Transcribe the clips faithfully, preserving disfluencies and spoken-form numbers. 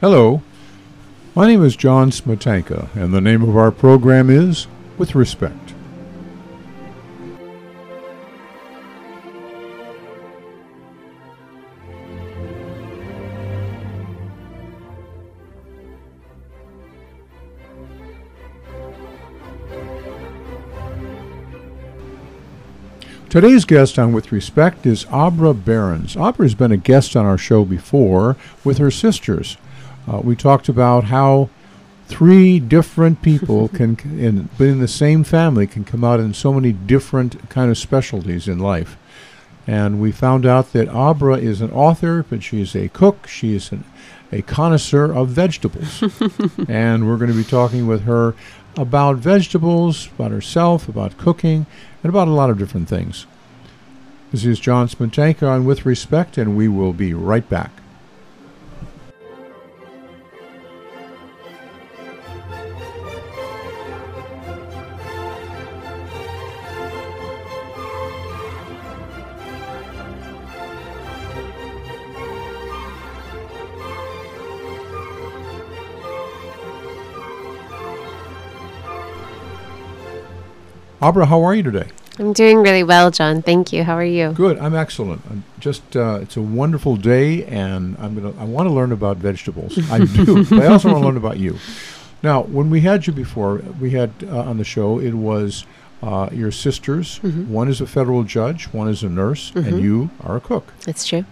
Hello, my name is John Smetanka, and the name of our program is With Respect. Today's guest on With Respect is Abra Behrens. Abra has been a guest on our show before with her sisters. Uh, we talked about how three different people can, in, but in the same family, can come out in so many different kind of specialties in life. And we found out that Abra is an author, but she is a cook. She is an, a connoisseur of vegetables. And we're going to be talking with her about vegetables, about herself, about cooking, and about a lot of different things. This is John Smetanka on With Respect, and we will be right back. Abra, how are you today? I'm doing really well, John. Thank you. How are you? Good. I'm excellent. I'm just uh, it's a wonderful day, and I'm gonna. I want to learn about vegetables. I do, but I also want to learn about you. Now, when we had you before, we had uh, on the show. It was uh, your sisters. Mm-hmm. One is a federal judge. One is a nurse, mm-hmm. and you are a cook. That's true.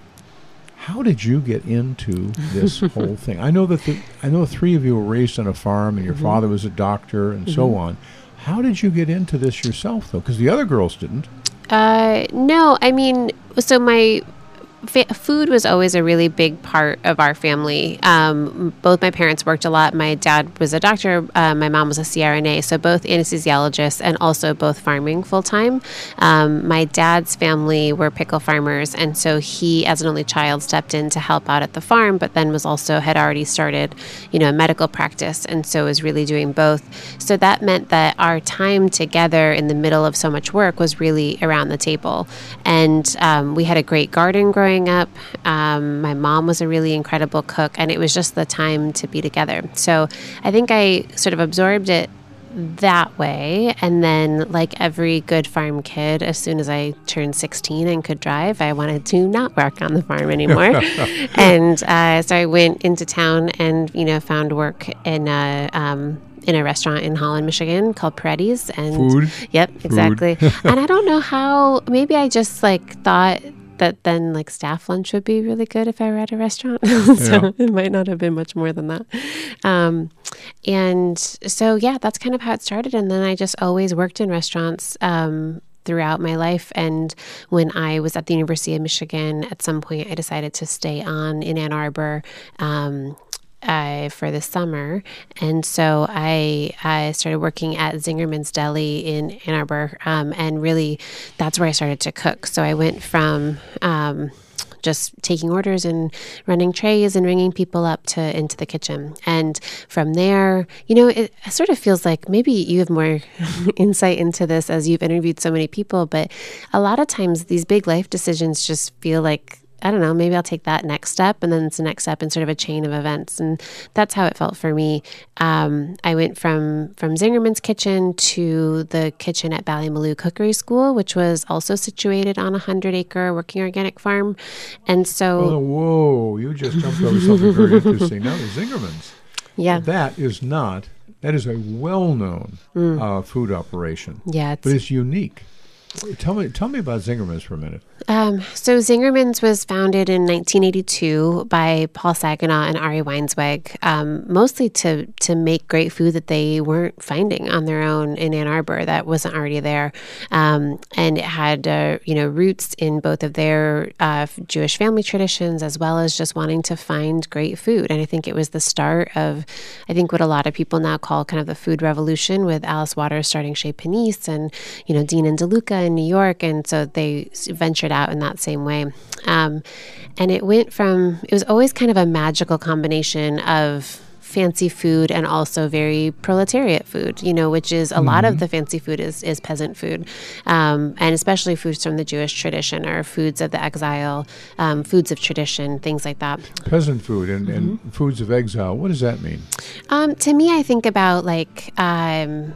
How did you get into this whole thing? I know that the, I know three of you were raised on a farm, and your mm-hmm. father was a doctor, and mm-hmm. so on. How did you get into this yourself, though? Because the other girls didn't. Uh, no, I mean, so my fa- food was always a really big part of our family. Um, both my parents worked a lot. My dad was a doctor. Uh, my mom was a C R N A, so both anesthesiologists and also both farming full-time. Um, my dad's family were pickle farmers, and so he, as an only child, stepped in to help out at the farm, but then was also had already started, you know, a medical practice, and so was really doing both. So that meant that our time together in the middle of so much work was really around the table. And um, we had a great garden growing up. Um, my mom was a really incredible cook, and it was just the time to be together. So I think I sort of absorbed it that way. And then, like every good farm kid, as soon as I turned sixteen and could drive, I wanted to not work on the farm anymore. and uh, so I went into town and, you know, found work in a, um, in a restaurant in Holland, Michigan called Paretti's. And Food. Yep, exactly. And I don't know how, maybe I just like thought that then like staff lunch would be really good if I were at a restaurant. so yeah. It might not have been much more than that. Um, and so, yeah, that's kind of how it started. And then I just always worked in restaurants um, throughout my life. And when I was at the University of Michigan, at some point I decided to stay on in Ann Arbor um Uh, for the summer. And so I I started working at Zingerman's Deli in Ann Arbor. Um, and really, that's where I started to cook. So I went from um, just taking orders and running trays and ringing people up to into the kitchen. And from there, you know, it sort of feels like maybe you have more insight into this as you've interviewed so many people. But a lot of times these big life decisions just feel like, I don't know, maybe I'll take that next step, and then it's the next step in sort of a chain of events. And that's how it felt for me. Um, I went from, from Zingerman's kitchen to the kitchen at Ballymaloe Cookery School, which was also situated on a hundred-acre working organic farm. And so... Oh, whoa, you just jumped over something very interesting. Now, the Zingerman's. Yeah. That is not, that is a well-known mm. uh, food operation. Yeah. It's, but it's unique. Tell me, tell me about Zingerman's for a minute. Um, so Zingerman's was founded in nineteen eighty-two by Paul Saginaw and Ari Weinsweg, um, mostly to to make great food that they weren't finding on their own in Ann Arbor that wasn't already there, um, and it had uh, you know roots in both of their uh, Jewish family traditions as well as just wanting to find great food. And I think it was the start of, I think what a lot of people now call kind of the food revolution, with Alice Waters starting Chez Panisse and you know Dean and DeLuca in New York, and so they ventured out in that same way. Um, and it went from, it was always kind of a magical combination of fancy food and also very proletariat food, you know, which is a mm-hmm. lot of the fancy food is, is peasant food. Um, and especially foods from the Jewish tradition or foods of the exile, um, foods of tradition, things like that. Peasant food and, mm-hmm. and foods of exile. What does that mean? Um, to me, I think about like... Um,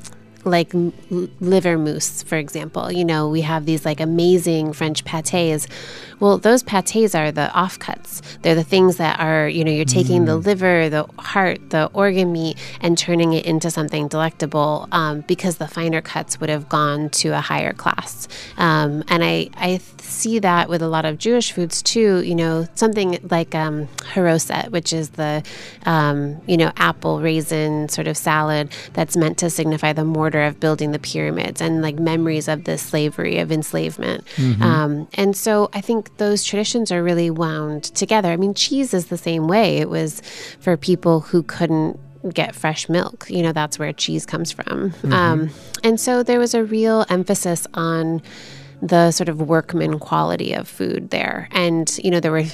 like l- liver mousse, for example. You know, we have these like amazing French pâtés. Well, those pâtés are the offcuts. They're the things that are, you know, you're taking mm. the liver, the heart, the organ meat, and turning it into something delectable um, because the finer cuts would have gone to a higher class. Um, and I, I see that with a lot of Jewish foods too, you know, something like um, haroset, which is the, um, you know, apple raisin sort of salad that's meant to signify the mortar of building the pyramids and like memories of this slavery, of enslavement. Mm-hmm. Um, and so I think those traditions are really wound together. I mean, cheese is the same way. It was for people who couldn't get fresh milk. You know, that's where cheese comes from. Mm-hmm. Um, and so there was a real emphasis on the sort of workman quality of food there. And, you know, there were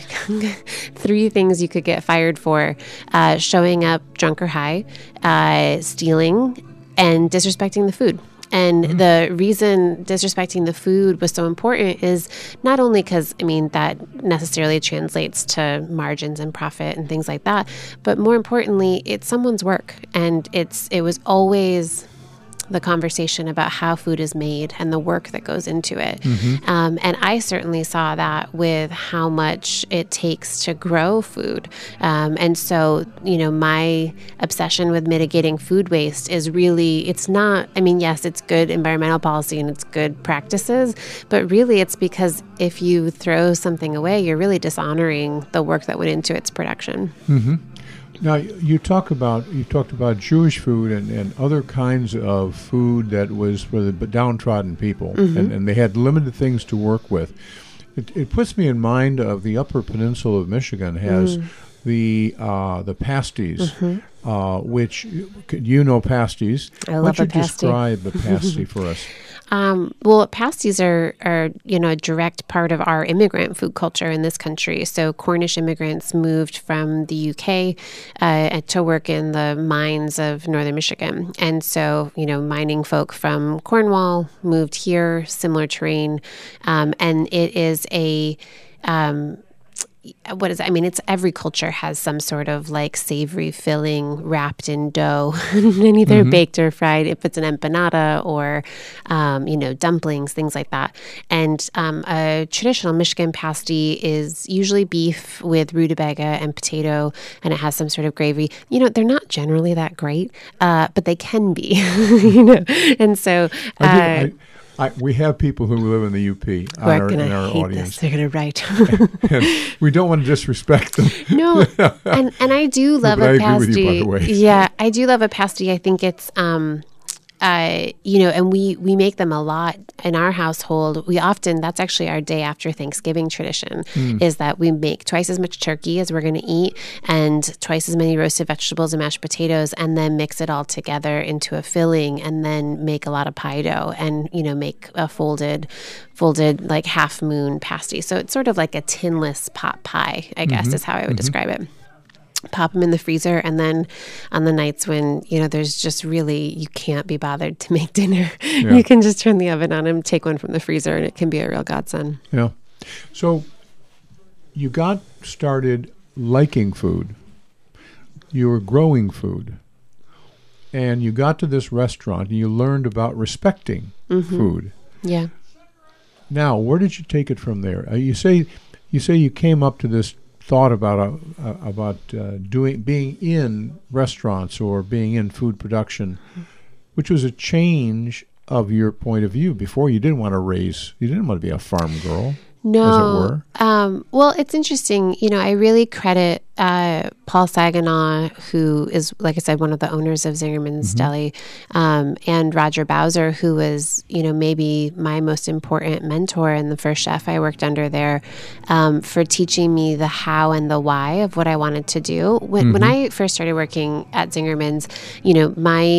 three things you could get fired for: uh, showing up drunk or high, uh, stealing, and disrespecting the food. And mm-hmm. the reason disrespecting the food was so important is not only because, I mean, that necessarily translates to margins and profit and things like that, but more importantly, it's someone's work. And it's it was always the conversation about how food is made and the work that goes into it. Mm-hmm. Um, and I certainly saw that with how much it takes to grow food. Um, and so, you know, my obsession with mitigating food waste is really, it's not, I mean, yes, it's good environmental policy and it's good practices, but really it's because if you throw something away, you're really dishonoring the work that went into its production. Mm-hmm. Now, you talk about you talked about Jewish food and, and other kinds of food that was for the downtrodden people, mm-hmm. and, and they had limited things to work with. It, it puts me in mind of the Upper Peninsula of Michigan has mm. the uh, the pasties, mm-hmm. uh, which you know pasties. I Why love don't a you pasty. describe the pasty for us? Um, well, pasties are, are, you know, a direct part of our immigrant food culture in this country. So Cornish immigrants moved from the U K uh, to work in the mines of northern Michigan. And so, you know, mining folk from Cornwall moved here, similar terrain. Um, and it is a... Um, What is it? I mean, it's every culture has some sort of like savory filling wrapped in dough and either mm-hmm. baked or fried, if it's an empanada or, um, you know, dumplings, things like that. And um, a traditional Michigan pasty is usually beef with rutabaga and potato, and it has some sort of gravy. You know, they're not generally that great, uh, but they can be, you know. And so... Uh, I did, I, I, we have people who live in the U P Who are our, going in to our hate audience. this. They're going to write. And we don't want to disrespect them. No, and and I do love no, a I pasty. agree with you, by the way. Yeah, I do love a pasty. I think it's, um, uh, you know, and we we make them a lot in our household. We often, that's actually our day after Thanksgiving tradition, mm. is that we make twice as much turkey as we're going to eat and twice as many roasted vegetables and mashed potatoes, and then mix it all together into a filling, and then make a lot of pie dough, and you know, make a folded, folded like half moon pasty. So it's sort of like a tinless pot pie, I guess, mm-hmm. is how I would mm-hmm. describe it. Pop them in the freezer, and then on the nights when, you know, there's just really, you can't be bothered to make dinner, yeah. you can just turn the oven on and take one from the freezer, and it can be a real godsend. Yeah. So you got started liking food. You were growing food. And you got to this restaurant, and you learned about respecting mm-hmm. food. Yeah. Now, where did you take it from there? Uh, you say you say you came up to this thought about uh, uh, about uh, doing being in restaurants or being in food production, which was a change of your point of view. Before, you didn't want to raise, you didn't want to be a farm girl. No. As it were. Um, well, it's interesting. You know, I really credit uh, Paul Saginaw, who is, like I said, one of the owners of Zingerman's mm-hmm. Deli, um, and Roger Bowser, who was, you know, maybe my most important mentor and the first chef I worked under there, um, for teaching me the how and the why of what I wanted to do. When, mm-hmm. when I first started working at Zingerman's, you know, my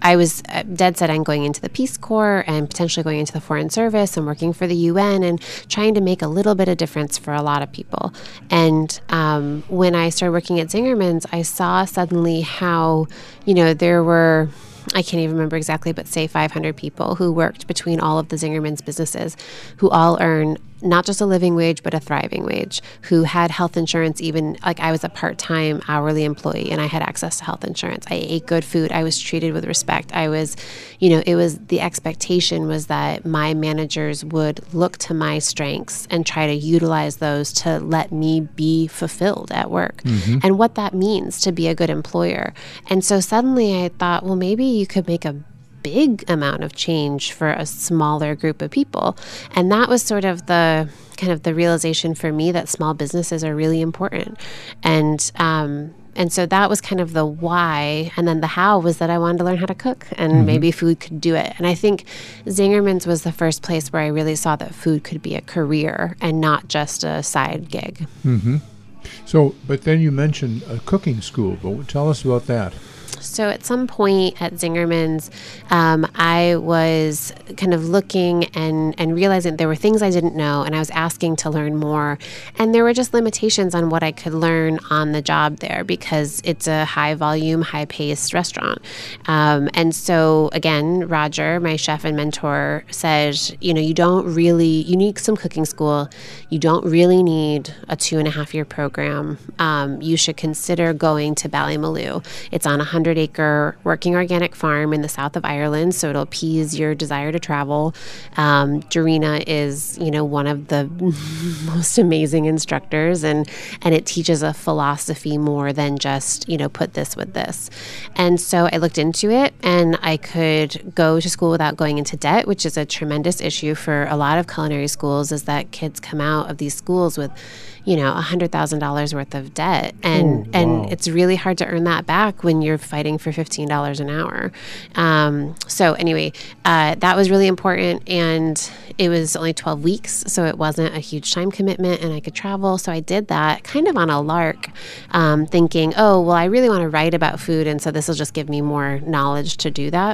I was dead set on going into the Peace Corps and potentially going into the Foreign Service and working for the U N and trying to make a little bit of difference for a lot of people. And um, when I started working at Zingerman's, I saw suddenly how, you know, there were, I can't even remember exactly, but say five hundred people who worked between all of the Zingerman's businesses, who all earn not just a living wage, but a thriving wage, who had health insurance. Even like I was a part-time hourly employee and I had access to health insurance. I ate good food. I was treated with respect. I was, you know, it was the expectation was that my managers would look to my strengths and try to utilize those to let me be fulfilled at work, mm-hmm. and what that means to be a good employer. And so suddenly I thought, well, maybe you could make a big amount of change for a smaller group of people. And that was sort of the kind of the realization for me that small businesses are really important. And um, and so that was kind of the why. And then the how was that I wanted to learn how to cook, and mm-hmm. maybe food could do it. And I think Zingerman's was the first place where I really saw that food could be a career and not just a side gig. Mm-hmm. So, but then you mentioned a cooking school. But tell us about that. So at some point at Zingerman's, um, I was kind of looking and, and realizing there were things I didn't know, and I was asking to learn more. And there were just limitations on what I could learn on the job there because it's a high volume, high paced restaurant. Um, and so again, Roger, my chef and mentor, said, you know, you don't really, you need some cooking school. You don't really need a two and a half year program. Um, you should consider going to Ballymaloe. It's on a hundred acre working organic farm in the south of Ireland, so it'll appease your desire to travel. Um, Jarena is, you know, one of the most amazing instructors, and and it teaches a philosophy more than just, you know, put this with this. And so I looked into it, and I could go to school without going into debt, which is a tremendous issue for a lot of culinary schools, is that kids come out of these schools with, you know, one hundred thousand dollars worth of debt. And, oh, wow. and it's really hard to earn that back when you're fighting for fifteen dollars an hour. Um, so anyway, uh, that was really important. And it was only twelve weeks, so it wasn't a huge time commitment, and I could travel. So I did that kind of on a lark, um, thinking, oh, well, I really want to write about food, and so this will just give me more knowledge to do that.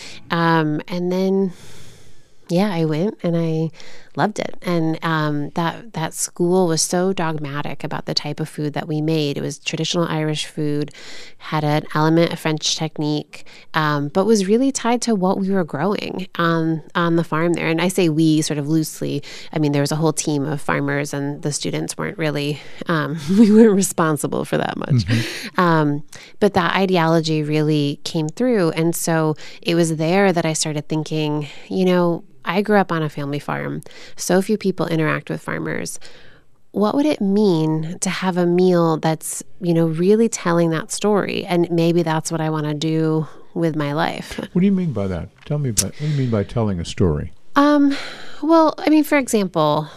Um, and then, yeah, I went and I loved it. And um, that that school was so dogmatic about the type of food that we made. It was traditional Irish food, had an element of French technique, um, but was really tied to what we were growing on, on the farm there. And I say we sort of loosely. I mean, there was a whole team of farmers, and the students weren't really, um, we weren't responsible for that much. Mm-hmm. Um, but that ideology really came through. And so it was there that I started thinking, you know, I grew up on a family farm. So few people interact with farmers. What would it mean to have a meal that's, you know, really telling that story? And maybe that's what I want to do with my life. What do you mean by that? Tell me, by, what do you mean by telling a story? Um, well, I mean, for example,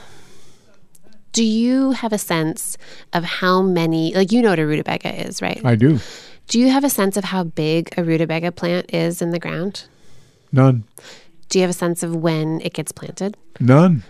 do you have a sense of how many, like, you know what a rutabaga is, right? I do. Do you have a sense of how big a rutabaga plant is in the ground? None. Do you have a sense of when it gets planted? None.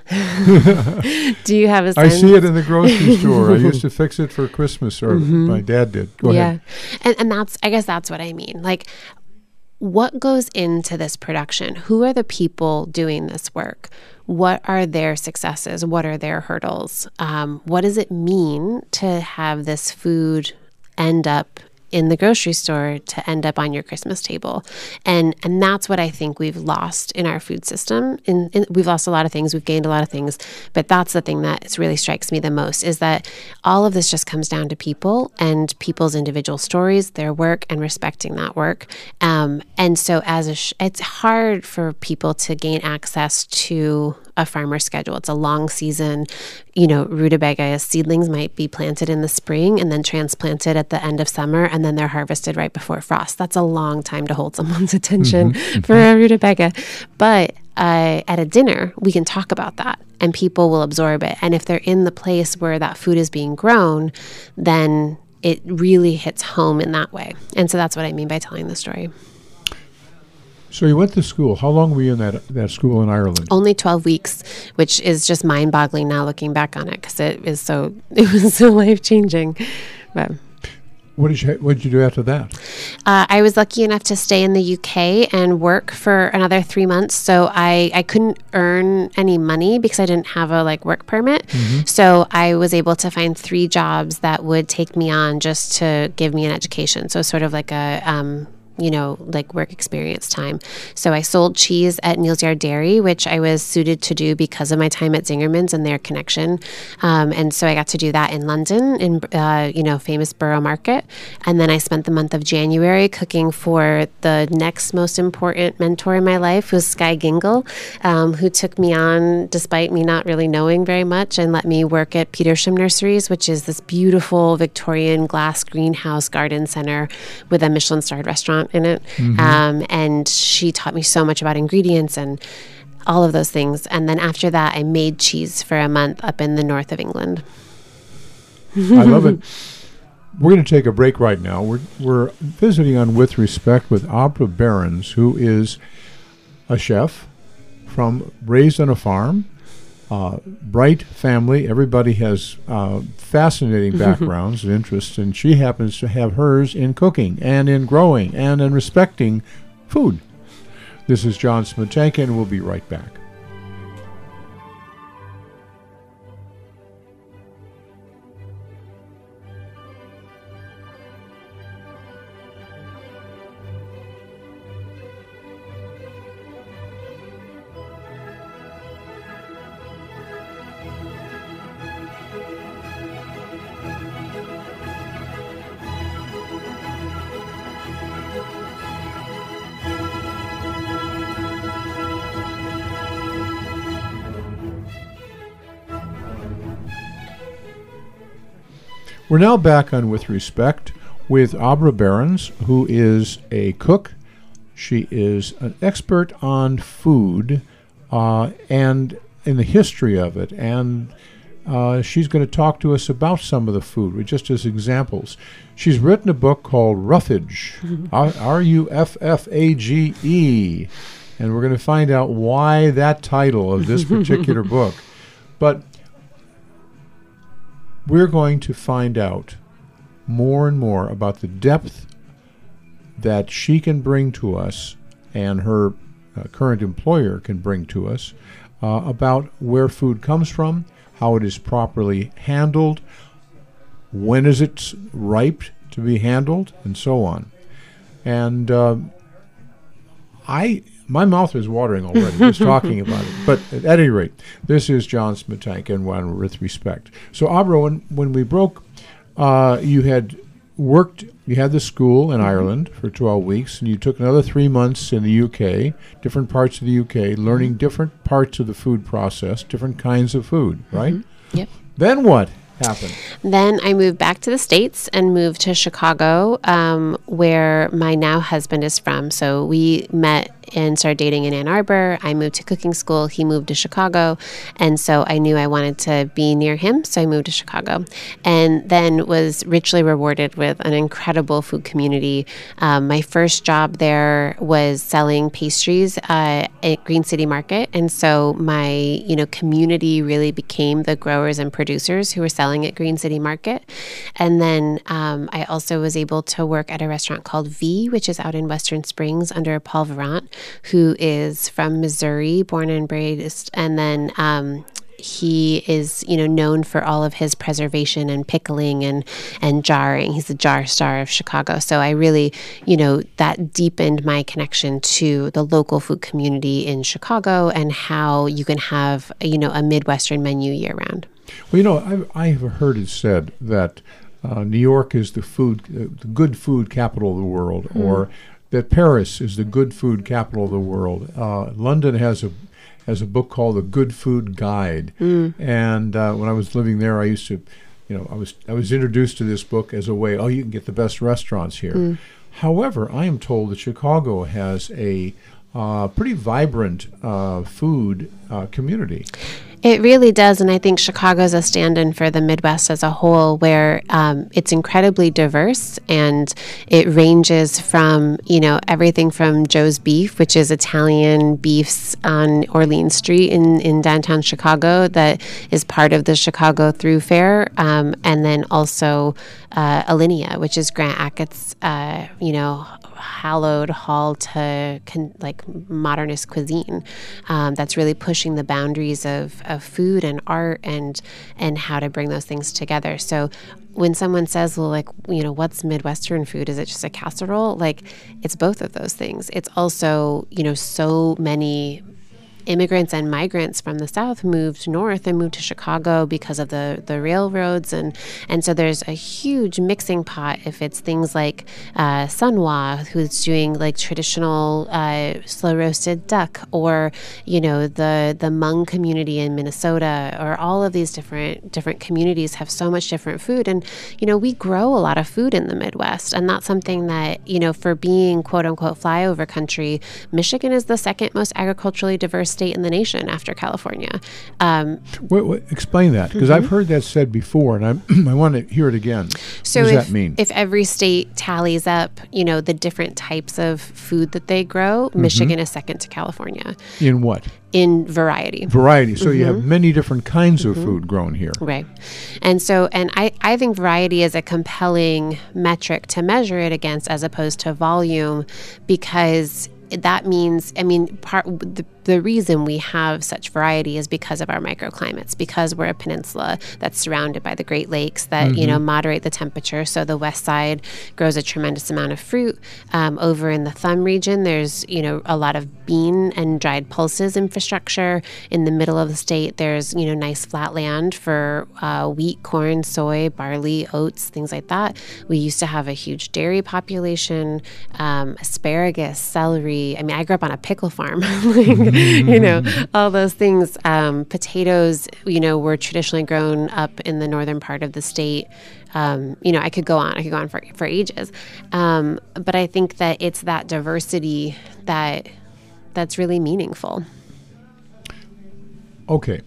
Do you have a sense? I see it in the grocery store. I used to fix it for Christmas, or mm-hmm. my dad did. Go yeah. ahead. And, and that's, I guess that's what I mean. Like, what goes into this production? Who are the people doing this work? What are their successes? What are their hurdles? Um, what does it mean to have this food end up in the grocery store to end up on your Christmas table? And and that's what I think we've lost in our food system. In, in, we've lost a lot of things. We've gained a lot of things. But that's the thing that really strikes me the most, is that all of this just comes down to people and people's individual stories, their work, and respecting that work. Um, and so as a sh- it's hard for people to gain access to a farmer's schedule. It's a long season. You know, rutabaga seedlings might be planted in the spring and then transplanted at the end of summer, and then they're harvested right before frost. That's a long time to hold someone's attention mm-hmm. for a rutabaga. But uh, at a dinner, we can talk about that, and people will absorb it. And if they're in the place where that food is being grown, then it really hits home in that way. And so that's what I mean by telling the story. So you went to school. How long were you in that that school in Ireland? Only twelve weeks, which is just mind-boggling now looking back on it, because it is so it was so life-changing. But what did you what did you do after that? uh, I was lucky enough to stay in the U K and work for another three months. So I, I couldn't earn any money because I didn't have a like work permit. Mm-hmm. So I was able to find three jobs that would take me on just to give me an education. So sort of like a um, you know, like work experience time. So I sold cheese at Neal's Yard Dairy, which I was suited to do because of my time at Zingerman's and their connection. Um, and so I got to do that in London, in, uh, you know, famous Borough Market. And then I spent the month of January cooking for the next most important mentor in my life, was Skye Gingle, um, who took me on despite me not really knowing very much and let me work at Petersham Nurseries, which is this beautiful Victorian glass greenhouse garden center with a Michelin-starred restaurant in it. Mm-hmm. Um, and she taught me so much about ingredients and all of those things. And then after that, I made cheese for a month up in the north of England. I love it. We're going to take a break right now. We're, we're visiting on With Respect with Abra Behrens, who is a chef from raised on a farm. Uh, bright family. Everybody has uh, fascinating backgrounds and interests, and she happens to have hers in cooking and in growing and in respecting food. This is John Smetanka, and we'll be right back. We're now back on With Respect with Abra Behrens, who is a cook. She is an expert on food uh, and in the history of it, and uh, she's going to talk to us about some of the food, just as examples. She's written a book called Ruffage, R U F F A G E, and we're going to find out why that title of this particular book. But we're going to find out more and more about the depth that she can bring to us and her uh, current employer can bring to us uh, about where food comes from, how it is properly handled, when is it ripe to be handled, and so on. And uh, I... my mouth is watering already just talking about it. But at any rate, this is John Smetanka and One With Respect. So, Abra, when, when we broke, uh, you had worked, you had the school in Ireland for twelve weeks, and you took another three months in the U K, different parts of the U K, learning different parts of the food process, different kinds of food, right? Mm-hmm. Yep. Then what happened? Then I moved back to the States and moved to Chicago, um, where my now husband is from. So we met and started dating in Ann Arbor. I moved to cooking school. He moved to Chicago. And so I knew I wanted to be near him. So I moved to Chicago and then was richly rewarded with an incredible food community. Um, my first job there was selling pastries uh, at Green City Market. And so my, you know, community really became the growers and producers who were selling at Green City Market. And then um, I also was able to work at a restaurant called V, which is out in Western Springs under Paul Varant, who is from Missouri, born and raised, and then um, he is, you know, known for all of his preservation and pickling and and jarring. He's the jar star of Chicago. So I really, you know, that deepened my connection to the local food community in Chicago and how you can have, you know, a Midwestern menu year round. Well, you know, I've, I have heard it said that uh, New York is the food, uh, the good food capital of the world, mm. or that Paris is the good food capital of the world. Uh, London has a has a book called The Good Food Guide, mm. and uh, when I was living there, I used to, you know, I was I was introduced to this book as a way, oh, you can get the best restaurants here. Mm. However, I am told that Chicago has a uh, pretty vibrant uh, food uh, community. It really does, and I think Chicago's a stand-in for the Midwest as a whole, where um, it's incredibly diverse, and it ranges from, you know, everything from Joe's Beef, which is Italian beefs on Orleans Street in, in downtown Chicago that is part of the Chicago Through Fair, um, and then also uh, Alinea, which is Grant Achatz, uh, you know, hallowed hall to con- like modernist cuisine um, that's really pushing the boundaries of, of food and art and and how to bring those things together. So when someone says, well, like, you know, what's Midwestern food? Is it just a casserole? Like, it's both of those things. It's also, you know, so many immigrants and migrants from the South moved north and moved to Chicago because of the, the railroads. And, and so there's a huge mixing pot if it's things like uh, Sunwa, who's doing like traditional uh, slow roasted duck, or, you know, the, the Hmong community in Minnesota, or all of these different, different communities have so much different food. And, you know, we grow a lot of food in the Midwest. And that's something that, you know, for being quote unquote flyover country, Michigan is the second most agriculturally diverse state in the nation after California. Um, wait, wait, explain that, because mm-hmm. I've heard that said before, and I'm, I want to hear it again. So what does if, that mean? If every state tallies up, you know, the different types of food that they grow, mm-hmm. Michigan is second to California. In what? In variety. Variety. So mm-hmm. you have many different kinds of mm-hmm. food grown here. Right. And so, and I, I think variety is a compelling metric to measure it against as opposed to volume, because that means, I mean, part the, the reason we have such variety is because of our microclimates, because we're a peninsula that's surrounded by the Great Lakes that, mm-hmm. you know, moderate the temperature. So the west side grows a tremendous amount of fruit. Um, over in the Thumb region, there's, you know, a lot of bean and dried pulses infrastructure. In the middle of the state, there's, you know, nice flat land for uh, wheat, corn, soy, barley, oats, things like that. We used to have a huge dairy population, um, asparagus, celery. I mean, I grew up on a pickle farm. like, you know, all those things. Um, potatoes, you know, were traditionally grown up in the northern part of the state. Um, you know, I could go on. I could go on for, for ages. Um, but I think that it's that diversity that that's really meaningful. Okay.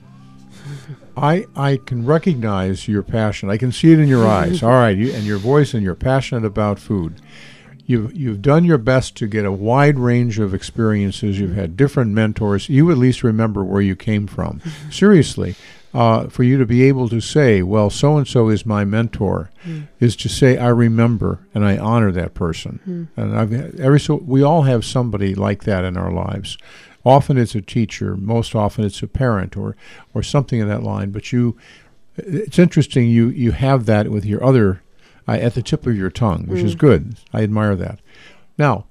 I I can recognize your passion. I can see it in your eyes. All right, you, and your voice, and you're passionate about food. You've, you've done your best to get a wide range of experiences. You've had different mentors. You at least remember where you came from. Seriously, uh, for you to be able to say, well, so-and-so is my mentor, mm. is to say, I remember and I honor that person. Mm. And I've every so we all have somebody like that in our lives. Often it's a teacher. Most often it's a parent or, or something in that line. But you, it's interesting you, you have that with your other Uh, at the tip of your tongue, which mm. is good. I admire that. Now,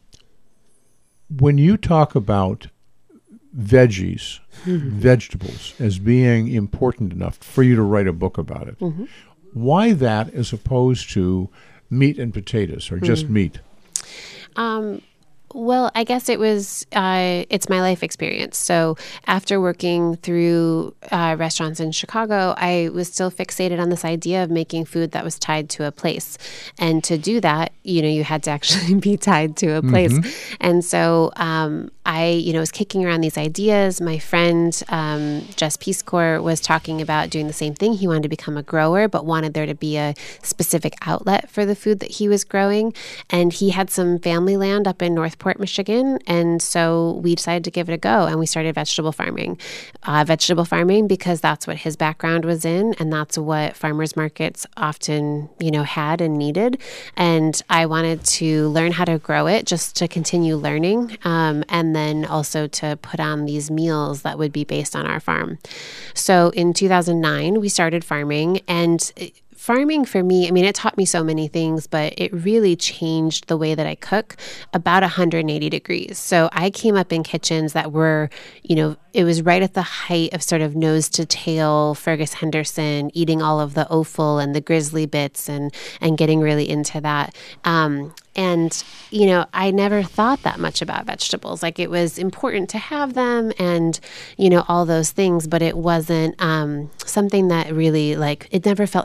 when you talk about veggies, mm-hmm. vegetables, as being important enough for you to write a book about it, mm-hmm. why that as opposed to meat and potatoes, or just mm. meat? Um. Well, I guess it was, uh, it's my life experience. So after working through uh, restaurants in Chicago, I was still fixated on this idea of making food that was tied to a place. And to do that, you know, you had to actually be tied to a place. Mm-hmm. And so um, I, you know, was kicking around these ideas. My friend, um, Jess Peace Corps, was talking about doing the same thing. He wanted to become a grower, but wanted there to be a specific outlet for the food that he was growing. And he had some family land up in North Port, Michigan, and so we decided to give it a go, and we started vegetable farming. Uh, vegetable farming because that's what his background was in, and that's what farmers markets often, you know, had and needed. And I wanted to learn how to grow it, just to continue learning, um, and then also to put on these meals that would be based on our farm. So in two thousand nine, we started farming, and it, Farming for me, I mean, it taught me so many things, but it really changed the way that I cook about one hundred eighty degrees. So I came up in kitchens that were, you know, it was right at the height of sort of nose to tail Fergus Henderson, eating all of the offal and the grizzly bits and, and getting really into that. Um, And, you know, I never thought that much about vegetables. Like, it was important to have them and, you know, all those things, but it wasn't um, something that really, like, it never felt like the star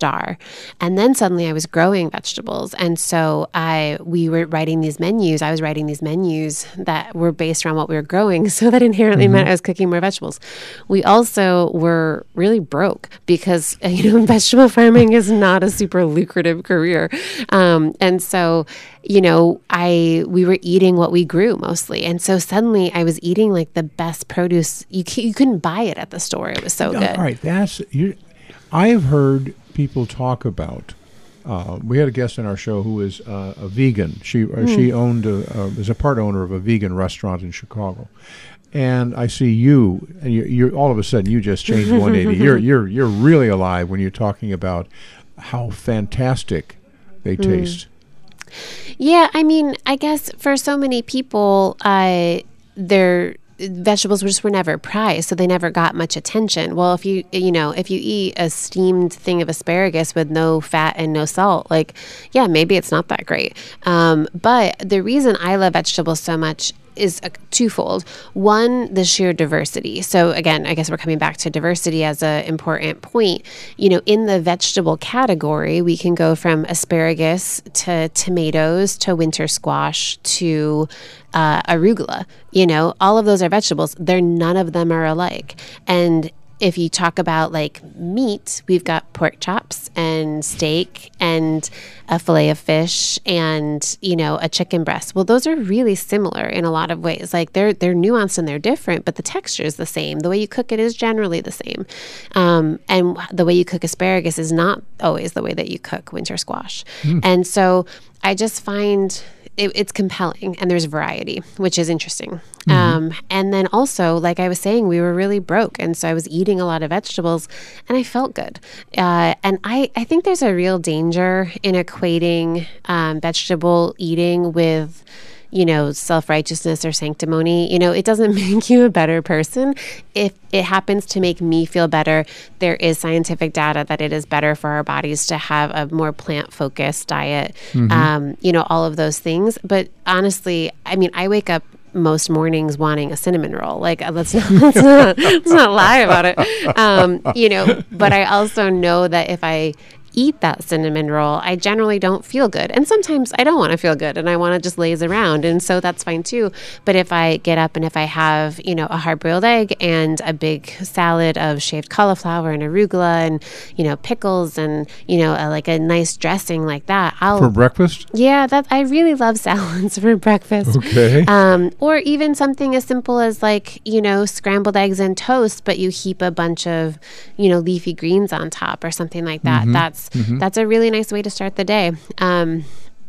star. And then suddenly I was growing vegetables. And so I we were writing these menus. I was writing these menus that were based around what we were growing. So that inherently mm-hmm. meant I was cooking more vegetables. We also were really broke because, you know, vegetable farming is not a super lucrative career. Um, and so, you know, I we were eating what we grew mostly. And so suddenly I was eating like the best produce. You, you couldn't buy it at the store. It was so no, good. All right. That's, you. I have heard people talk about, uh, we had a guest on our show who is uh, a vegan. She uh, mm. she owned, a, uh, is a part owner of a vegan restaurant in Chicago. And I see you, and you, you're all of a sudden you just changed one eighty. You're you're you're really alive when you're talking about how fantastic they mm. taste. Yeah, I mean, I guess for so many people, uh, their vegetables just were never prized, so they never got much attention. Well, if you you know if you eat a steamed thing of asparagus with no fat and no salt, like yeah, maybe it's not that great. Um, but the reason I love vegetables so much is a twofold. One, the sheer diversity. So again, I guess we're coming back to diversity as an important point. You know, in the vegetable category, we can go from asparagus to tomatoes to winter squash to uh, arugula. You know, all of those are vegetables. They're none of them are alike. And if you talk about like meat, we've got pork chops and steak and a fillet of fish and, you know, a chicken breast. Well, those are really similar in a lot of ways. Like they're they're nuanced and they're different, but the texture is the same. The way you cook it is generally the same. Um, and the way you cook asparagus is not always the way that you cook winter squash. Mm. And so I just find It, it's compelling and there's variety, which is interesting. Mm-hmm. Um, and then also, like I was saying, we were really broke. And so I was eating a lot of vegetables and I felt good. Uh, and I, I think there's a real danger in equating um, vegetable eating with, you know, self-righteousness or sanctimony. You know, it doesn't make you a better person. If it happens to make me feel better, there is scientific data that it is better for our bodies to have a more plant-focused diet, mm-hmm. um, you know, all of those things. But honestly, I mean, I wake up most mornings wanting a cinnamon roll. Like, let's not, let's not, let's not lie about it. Um, you know, but I also know that if I eat that cinnamon roll, I generally don't feel good. And sometimes I don't want to feel good and I want to just laze around. And so that's fine too. But if I get up and if I have, you know, a hard-boiled egg and a big salad of shaved cauliflower and arugula and, you know, pickles and, you know, a, like a nice dressing like that, I'll... For breakfast? Yeah, that I really love salads for breakfast. Okay. Um, or even something as simple as like, you know, scrambled eggs and toast, but you heap a bunch of, you know, leafy greens on top or something like that. Mm-hmm. That's Mm-hmm. That's a really nice way to start the day. Um,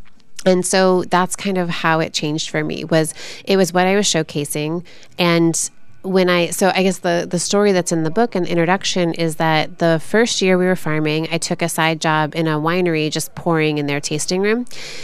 and so that's kind of how it changed for me. Was it was what I was showcasing. And when I, so I guess the, the story that's in the book and the introduction is that the first year we were farming, I took a side job in a winery just pouring in their tasting room.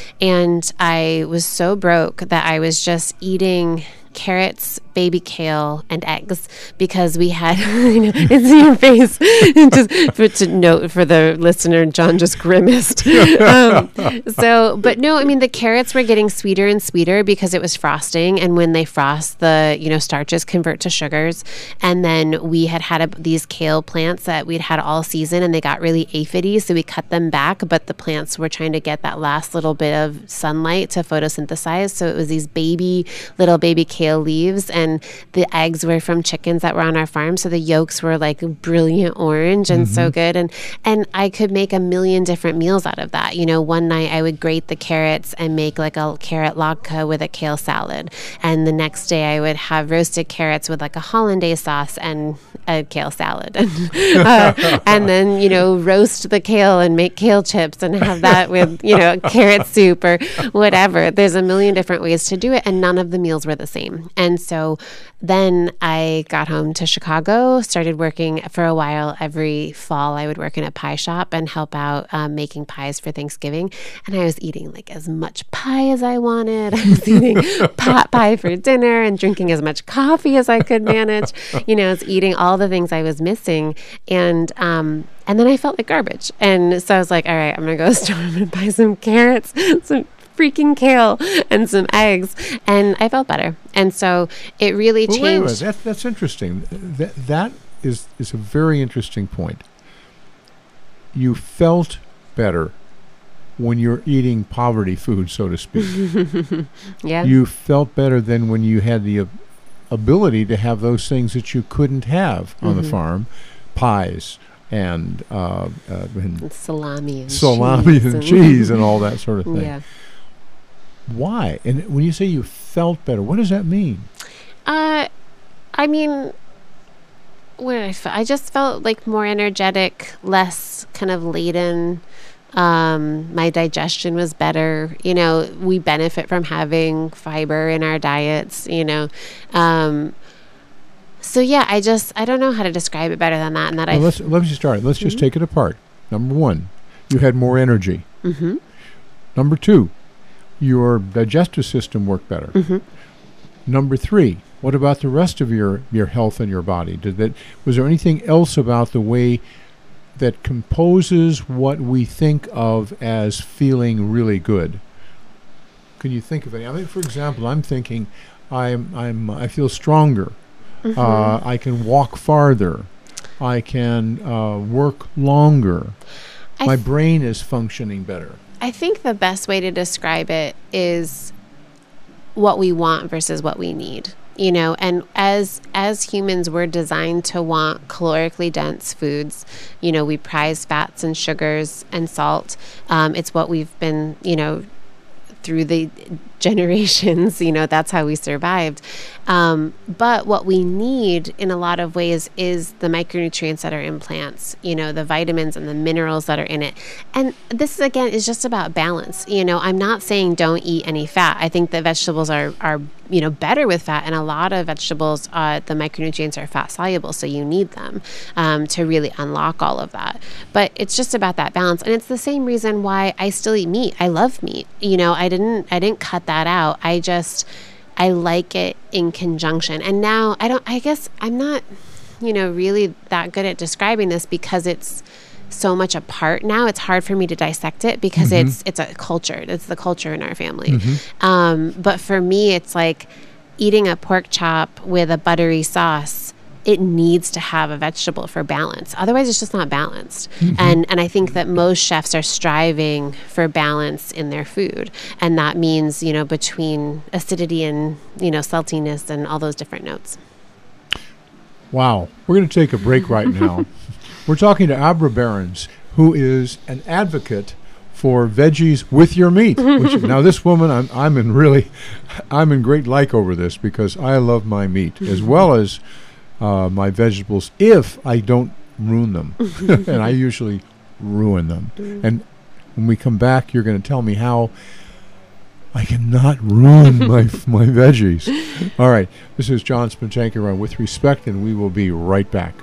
And I was so broke that I was just eating carrots, baby kale, and eggs because we had, you know, it's in your face. Just for, to note for the listener, John just grimaced. Um, so, but no, I mean, the carrots were getting sweeter and sweeter because it was frosting. And when they frost, the, you know, starches convert to sugars. And then we had had a, these kale plants that we'd had all season and they got really aphidy. So we cut them back, but the plants were trying to get that last little bit of sunlight to photosynthesize. So it was these baby, little baby kale leaves, and the eggs were from chickens that were on our farm, so the yolks were like brilliant orange and mm-hmm. so good, and and I could make a million different meals out of that. You know, one night I would grate the carrots and make like a carrot latke with a kale salad, and the next day I would have roasted carrots with like a hollandaise sauce and a kale salad, and, uh, and then, you know, roast the kale and make kale chips and have that with, you know, carrot soup or whatever. There's a million different ways to do it, and none of the meals were the same. And so then I got home to Chicago, started working for a while. Every fall I would work in a pie shop and help out um, making pies for Thanksgiving. And I was eating like as much pie as I wanted. I was eating pot pie for dinner and drinking as much coffee as I could manage. You know, I was eating all the things I was missing. And um, and then I felt like garbage. And so I was like, all right, I'm going to go to the store and buy some carrots, some freaking kale and some eggs, and I felt better. And so it really well, changed. Wait a minute. That, that's interesting. That, that is, is a very interesting point. you felt better when you're eating poverty food, so to speak. Yeah. You felt better than when you had the uh, ability to have those things that you couldn't have on Mm-hmm. the farm, pies and, uh, uh, and salami and salami cheese and cheese and all that sort of thing. Yeah. Why? And when you say you felt better, what does that mean? Uh, I mean, what did I, fe- I just felt like more energetic, less kind of laden. Um, my digestion was better. You know, we benefit from having fiber in our diets, you know. Um, so yeah, I just, I don't know how to describe it better than that. And that Well, I, let's, let's just start. Let's just Mhm. take it apart. Number one, you had more energy. mm-hmm, Number two, your digestive system worked better. mm-hmm. Number three, what about the rest of your, your health in your body? Did that, was there anything else about the way that composes what we think of as feeling really good? Can you think of any? I mean, for example, I'm thinking I'm, I'm, I feel stronger. Mm-hmm. Uh, I can walk farther. I can uh, work longer. I My th- brain is functioning better. I think the best way to describe it is what we want versus what we need. You know, and as as humans, we're designed to want calorically dense foods. You know, we prize fats and sugars and salt. Um, it's what we've been, you know, through the generations, you know, that's how we survived. Um, but what we need in a lot of ways is the micronutrients that are in plants, you know, the vitamins and the minerals that are in it. And this, again, is just about balance. You know, I'm not saying don't eat any fat. I think that vegetables are, are you know, better with fat. And a lot of vegetables, uh, the micronutrients are fat soluble, so you need them um, to really unlock all of that. But it's just about that balance. And it's the same reason why I still eat meat. I love meat. You know, I didn't, I didn't cut that out. I just, I like it in conjunction. And now I don't, I guess I'm not, you know, really that good at describing this because it's so much a part now. It's hard for me to dissect it because Mhm. it's, it's a culture. It's the culture in our family. Mhm. Um, but for me, it's like eating a pork chop with a buttery sauce. It needs to have a vegetable for balance. Otherwise, it's just not balanced. Mhm. And and I think that most chefs are striving for balance in their food. And that means, you know, between acidity and, you know, saltiness and all those different notes. Wow. We're going to take a break right now. We're talking to Abra Behrens, who is an advocate for veggies with your meat. Which, now, this woman, I'm I'm in really, I'm in great like over this because I love my meat as well as uh, my vegetables if I don't ruin them, and I usually ruin them. And when we come back, you're going to tell me how I cannot ruin my my veggies. All right, this is John Smetanka on With Respect, and we will be right back.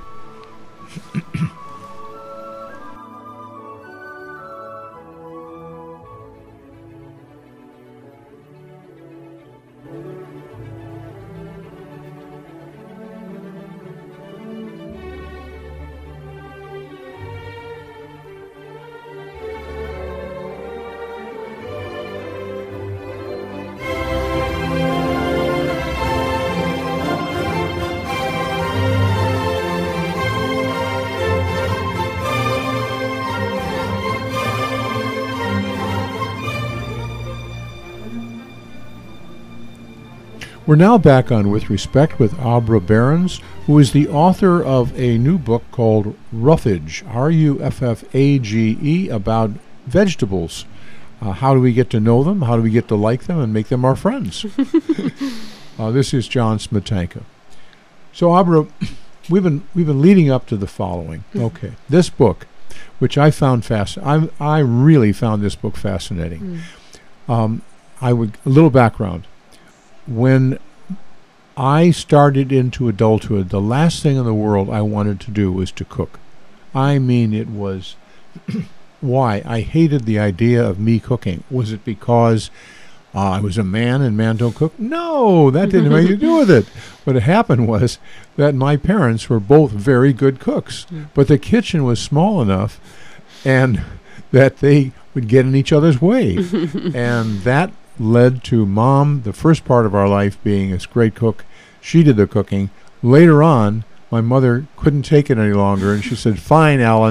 We're now back on With Respect with Abra Behrens, who is the author of a new book called Roughage, R U F F A G E, about vegetables. Uh, how do we get to know them? How do we get to like them and make them our friends? uh, this is John Smetanka. So, Abra, we've been we've been leading up to the following. Okay, this book, which I found fast, I I really found this book fascinating. Mm. Um, I would a little background. When I started into adulthood, the last thing in the world I wanted to do was to cook. I mean, it was why I hated the idea of me cooking. Was it because uh, I was a man and men don't cook? No, that didn't have anything to do with it. What had happened was that my parents were both very good cooks, mm. but the kitchen was small enough and that they would get in each other's way. And that led to Mom, the first part of our life, being this great cook. She did the cooking. Later on, my mother couldn't take it any longer, and she said, "Fine, Alan,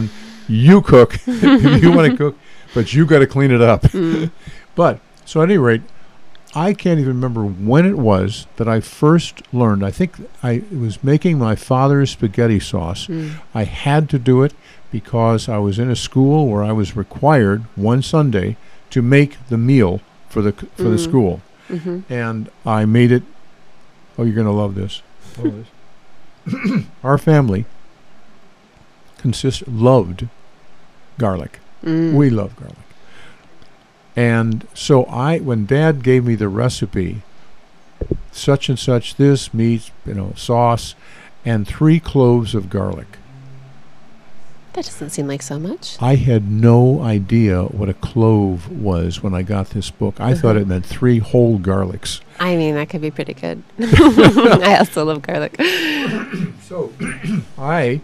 you cook if you want to cook, but you got to clean it up. Mm. But so at any rate, I can't even remember when it was that I first learned. I think I was making my father's spaghetti sauce. Mm. I had to do it because I was in a school where I was required one Sunday to make the meal for the for mm. the school. Mm-hmm. And I made it. Oh, you're going to love this. Oh, this. Our family consist loved garlic. Mm. We love garlic. And so I, when Dad gave me the recipe, such and such, this meat, you know, sauce, and three cloves of garlic. That doesn't seem like so much. I had no idea what a clove was when I got this book. I uh-huh. thought it meant three whole garlics. I mean, that could be pretty good. I also love garlic. So I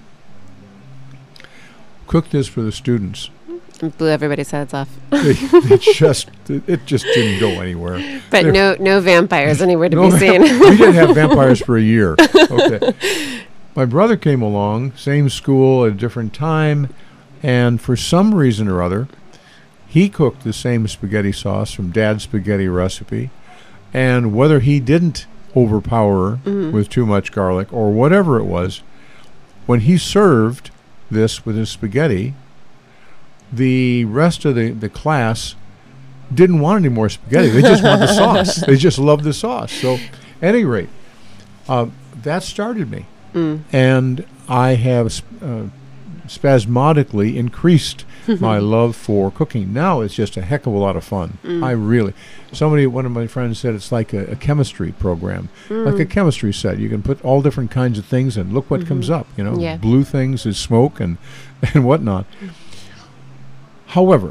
cooked this for the students. It blew everybody's heads off. it, it just it just didn't go anywhere. But there, no no vampires anywhere to no be seen. We didn't have vampires for a year. Okay. My brother came along, same school at a different time, and for some reason or other, he cooked the same spaghetti sauce from Dad's spaghetti recipe, and whether he didn't overpower mm-hmm. with too much garlic or whatever it was, when he served this with his spaghetti, the rest of the, the class didn't want any more spaghetti. They just want the sauce. They just loved the sauce. So, at any rate, uh, that started me. Mm. And I have sp- uh, spasmodically increased my love for cooking. Now it's just a heck of a lot of fun. Mm. I really... Somebody, one of my friends said it's like a, a chemistry program. Mm. Like a chemistry set. You can put all different kinds of things and look what mm-hmm. comes up. You know, yeah. Blue things is smoke and, and whatnot. Mm. However,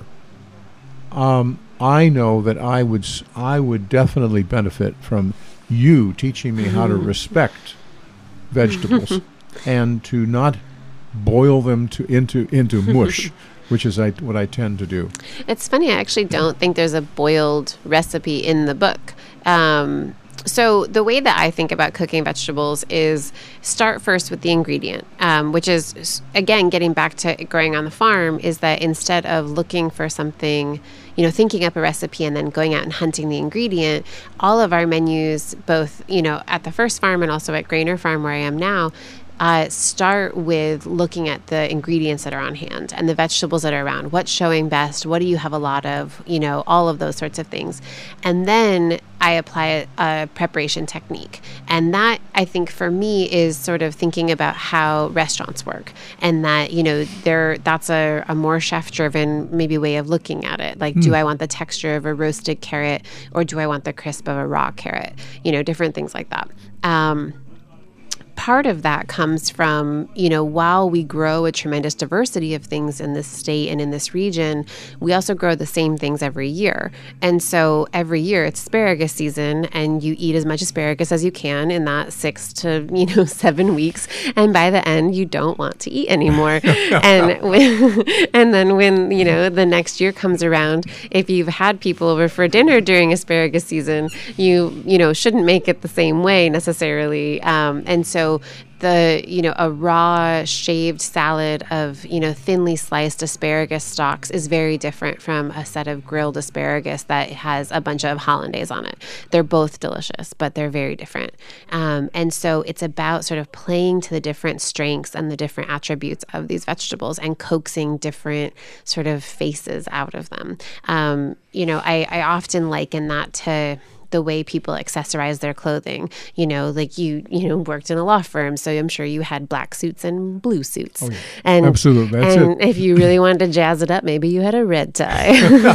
um, I know that I would s- I would definitely benefit from you teaching me how to respect vegetables and to not boil them to into into mush, which is I, what I tend to do. It's funny. I actually don't think there's a boiled recipe in the book. Um, So the way that I think about cooking vegetables is start first with the ingredient, um, which is, again, getting back to growing on the farm, is that instead of looking for something, you know, thinking up a recipe and then going out and hunting the ingredient, all of our menus, both, you know, at the first farm and also at Grainer Farm where I am now, Uh, start with looking at the ingredients that are on hand and the vegetables that are around. What's showing best? What do you have a lot of? You know, all of those sorts of things. And then I apply a, a preparation technique. And that, I think, for me is sort of thinking about how restaurants work. And that, you know, there that's a, a more chef-driven maybe way of looking at it. Like, mm. do I want the texture of a roasted carrot or do I want the crisp of a raw carrot? You know, different things like that. Um, Part of that comes from, you know, while we grow a tremendous diversity of things in this state and in this region, we also grow the same things every year. And so every year it's asparagus season and you eat as much asparagus as you can in that six to, you know, seven weeks. And by the end, you don't want to eat anymore. and when, and then when, you know, the next year comes around, if you've had people over for dinner during asparagus season, you, you know, shouldn't make it the same way necessarily. Um, and so So the, you know, a raw shaved salad of, you know, thinly sliced asparagus stalks is very different from a set of grilled asparagus that has a bunch of hollandaise on it. They're both delicious, but they're very different. Um, and so it's about sort of playing to the different strengths and the different attributes of these vegetables and coaxing different sort of faces out of them. Um, you know, I, I often liken that to the way people accessorize their clothing. You know, like you, you know, worked in a law firm, so I'm sure you had black suits and blue suits. Oh, yeah. And absolutely, that's and it. If you really wanted to jazz it up, maybe you had a red tie.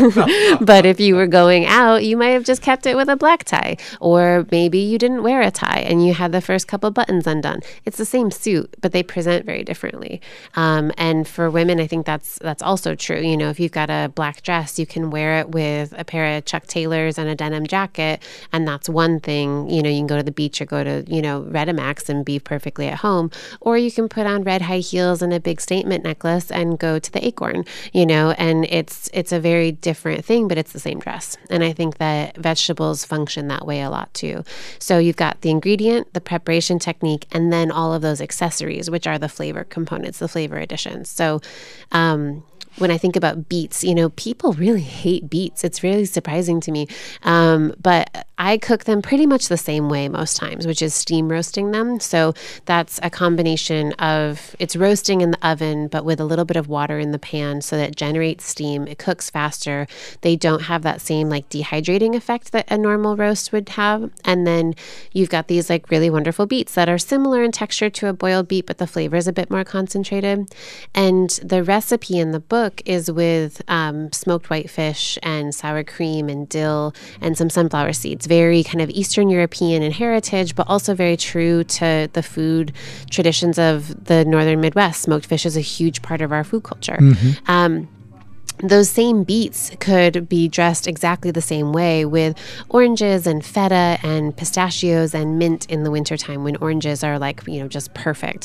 But if you were going out, you might have just kept it with a black tie, or maybe you didn't wear a tie and you had the first couple buttons undone. It's the same suit, but they present very differently. Um, and for women, I think that's that's also true. You know, if you've got a black dress, you can wear it with a pair of Chuck Taylors and a denim jacket, And that's one thing. You know, you can go to the beach or go to, you know, Redimax and be perfectly at home. Or you can put on red high heels and a big statement necklace and go to the Acorn, you know, and it's it's a very different thing, but it's the same dress. And I think that vegetables function that way a lot too. So you've got the ingredient, the preparation technique, and then all of those accessories, which are the flavor components, the flavor additions. So um, when I think about beets, you know, people really hate beets. It's really surprising to me. Um, but I cook them pretty much the same way most times, which is steam roasting them. So that's a combination of, it's roasting in the oven, but with a little bit of water in the pan so that it generates steam. It cooks faster. They don't have that same like dehydrating effect that a normal roast would have. And then you've got these like really wonderful beets that are similar in texture to a boiled beet, but the flavor is a bit more concentrated. And the recipe in the book is with um, smoked whitefish and sour cream and dill and some sunflower seeds. Very kind of Eastern European in heritage, but also very true to the food traditions of the Northern Midwest. Smoked fish is a huge part of our food culture. Mm-hmm. Um, those same beets could be dressed exactly the same way with oranges and feta and pistachios and mint in the wintertime when oranges are like, you know, just perfect.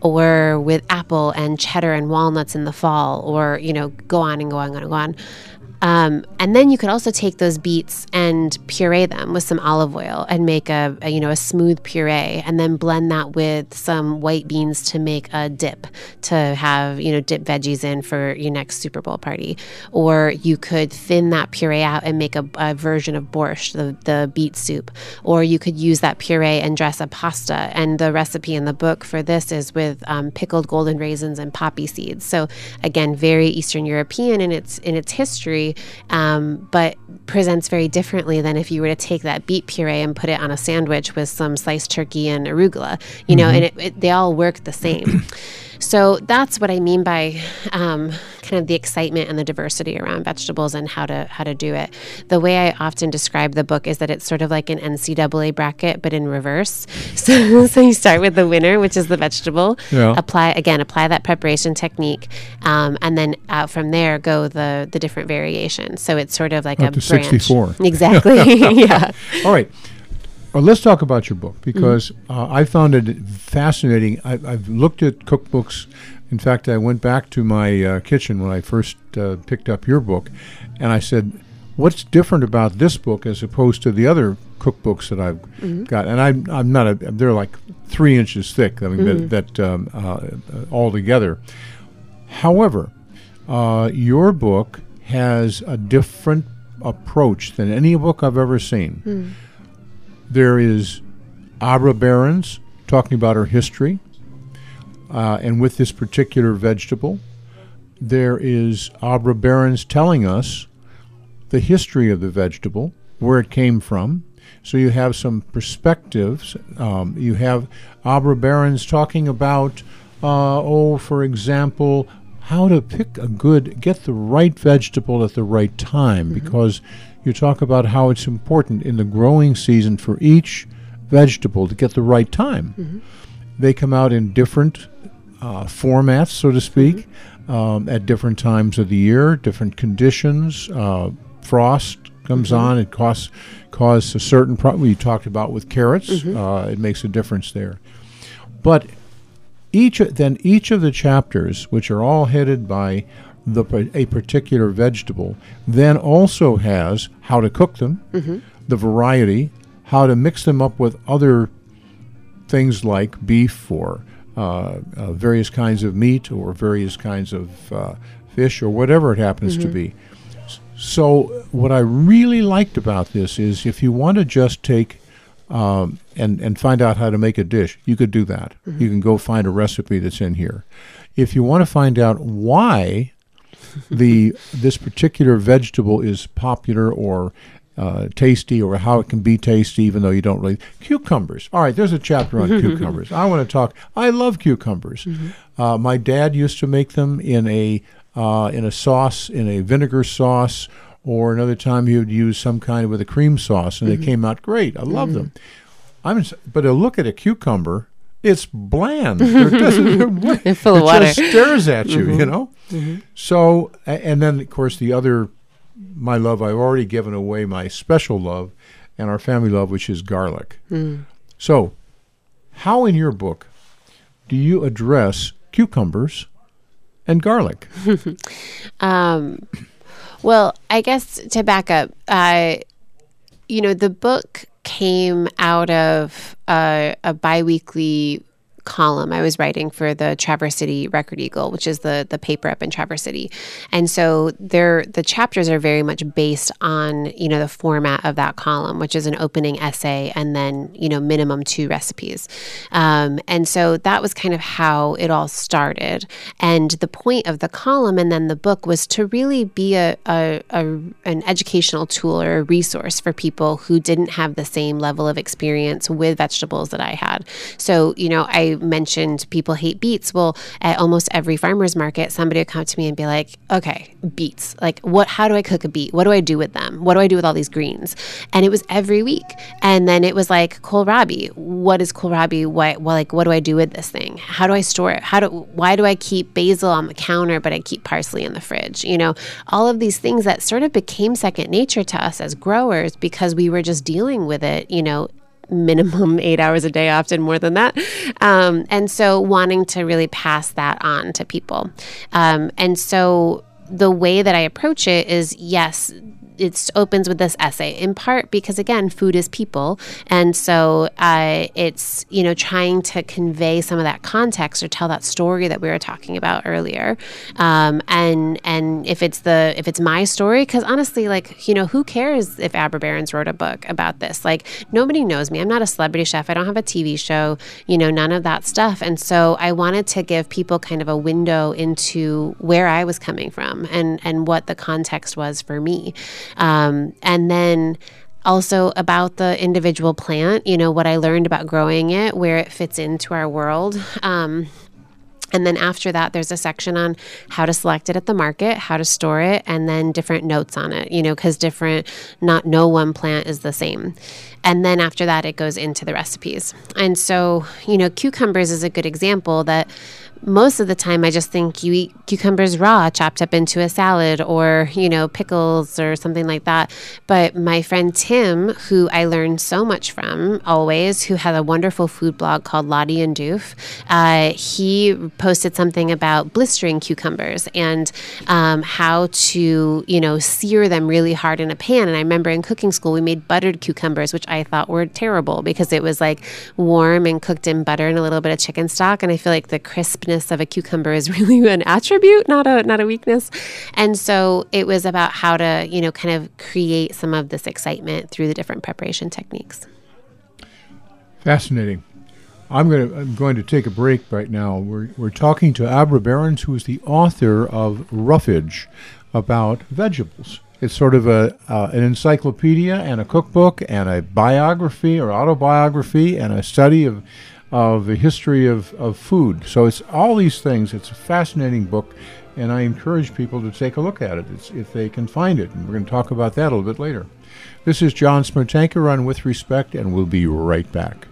Or with apple and cheddar and walnuts in the fall, or, you know, go on and go on and go on. Um, and then you could also take those beets and puree them with some olive oil and make a, a, you know, a smooth puree, and then blend that with some white beans to make a dip to have, you know, dip veggies in for your next Super Bowl party. Or you could thin that puree out and make a, a version of borscht, the, the beet soup. Or you could use that puree and dress a pasta. And the recipe in the book for this is with um, pickled golden raisins and poppy seeds. So again, very Eastern European in its in its history. Um, but presents very differently than if you were to take that beet puree and put it on a sandwich with some sliced turkey and arugula, you know, mm-hmm. and it, it, they all work the same. So that's what I mean by um, kind of the excitement and the diversity around vegetables and how to how to do it. The way I often describe the book is that it's sort of like an N C double A bracket, but in reverse. So, so you start with the winner, which is the vegetable. Yeah. Apply again, apply that preparation technique, um, and then out from there go the the different variations. So it's sort of like Up a to branch. sixty-four. Exactly. Yeah. All right. Well, let's talk about your book, because mm-hmm. uh, I found it fascinating. I, I've looked at cookbooks. In fact, I went back to my uh, kitchen when I first uh, picked up your book, and I said, what's different about this book as opposed to the other cookbooks that I've mm-hmm. got? And I'm, I'm not a, they're like three inches thick, I mean, mm-hmm. that, that um, uh, all together. However, uh, your book has a different approach than any book I've ever seen. Mm. There is Abra Berens talking about her history, uh, and with this particular vegetable. There is Abra Berens telling us the history of the vegetable, where it came from. So you have some perspectives. Um, you have Abra Berens talking about, uh, oh, for example, how to pick a good, get the right vegetable at the right time, mm-hmm. because you talk about how it's important in the growing season for each vegetable to get the right time. Mm-hmm. They come out in different uh, formats, so to speak, mm-hmm. um, at different times of the year, different conditions. Uh, frost comes mm-hmm. on, it causes cause a certain problem. We talked about with carrots, mm-hmm. uh, it makes a difference there. But each then each of the chapters, which are all headed by The, a particular vegetable, then also has how to cook them, mm-hmm. the variety, how to mix them up with other things like beef or uh, uh, various kinds of meat or various kinds of uh, fish or whatever it happens mm-hmm. to be. So what I really liked about this is if you want to just take um, and, and find out how to make a dish, you could do that. Mm-hmm. You can go find a recipe that's in here. If you want to find out why the this particular vegetable is popular or uh, tasty, or how it can be tasty even though you don't really... Cucumbers. All right, there's a chapter on cucumbers. I want to talk... I love cucumbers. Mm-hmm. Uh, my dad used to make them in a uh, in a sauce, in a vinegar sauce, or another time he would use some kind of with a cream sauce, and mm-hmm. they came out great. I love mm-hmm. them. I'm in, but a look at a cucumber... It's bland. It doesn't, it's full it of water. It just stares at you, mm-hmm. you know? Mm-hmm. So, and then, of course, the other, my love, I've already given away my special love, and our family love, which is garlic. Mm. So, how in your book do you address cucumbers and garlic? um, well, I guess to back up, uh, you know, the book came out of uh, a biweekly column I was writing for the Traverse City Record Eagle, which is the the paper up in Traverse City. And so there the chapters are very much based on, you know, the format of that column, which is an opening essay and then, you know, minimum two recipes. Um, and so that was kind of how it all started. And the point of the column and then the book was to really be a, a, a an educational tool or a resource for people who didn't have the same level of experience with vegetables that I had. So, you know, I mentioned people hate beets. Well, at almost every farmer's market, somebody would come to me and be like, okay, beets, like what, how do I cook a beet? What do I do with them? What do I do with all these greens? And it was every week. And then it was like kohlrabi. What is kohlrabi? What, well, like, what do I do with this thing? How do I store it? How do, why do I keep basil on the counter, but I keep parsley in the fridge? You know, all of these things that sort of became second nature to us as growers because we were just dealing with it, you know, minimum eight hours a day, often more than that. Um, and so wanting to really pass that on to people. Um, and so the way that I approach it is, yes, it opens with this essay in part because, again, food is people. And so uh, it's, you know, trying to convey some of that context or tell that story that we were talking about earlier. Um, and and if it's the if it's my story, because honestly, like, you know, who cares if Abra Berens wrote a book about this? Like, nobody knows me. I'm not a celebrity chef. I don't have a T V show, you know, none of that stuff. And so I wanted to give people kind of a window into where I was coming from and, and what the context was for me. Um, and then also about the individual plant, you know, what I learned about growing it, where it fits into our world. Um, and then after that, there's a section on how to select it at the market, how to store it, and then different notes on it, you know, because different, not no one plant is the same. And then after that, it goes into the recipes. And so, you know, cucumbers is a good example that most of the time I just think you eat cucumbers raw, chopped up into a salad or, you know, pickles or something like that. But my friend Tim, who I learned so much from always, who had a wonderful food blog called Lottie and Doof, uh, he posted something about blistering cucumbers and um, how to, you know, sear them really hard in a pan. And I remember in cooking school, we made buttered cucumbers, which I thought were terrible because it was like warm and cooked in butter and a little bit of chicken stock. And I feel like the crispness of a cucumber is really an attribute, not a not a weakness. And so it was about how to, you know, kind of create some of this excitement through the different preparation techniques. Fascinating. I'm going to I'm going to take a break right now. We're we're talking to Abra Berens, who is the author of Roughage, about vegetables. It's sort of a uh, an encyclopedia and a cookbook and a biography or autobiography and a study of of the history of, of food. So it's all these things. It's a fascinating book, and I encourage people to take a look at it it's, if they can find it. And we're going to talk about that a little bit later. This is John Smetanka on With Respect, and we'll be right back.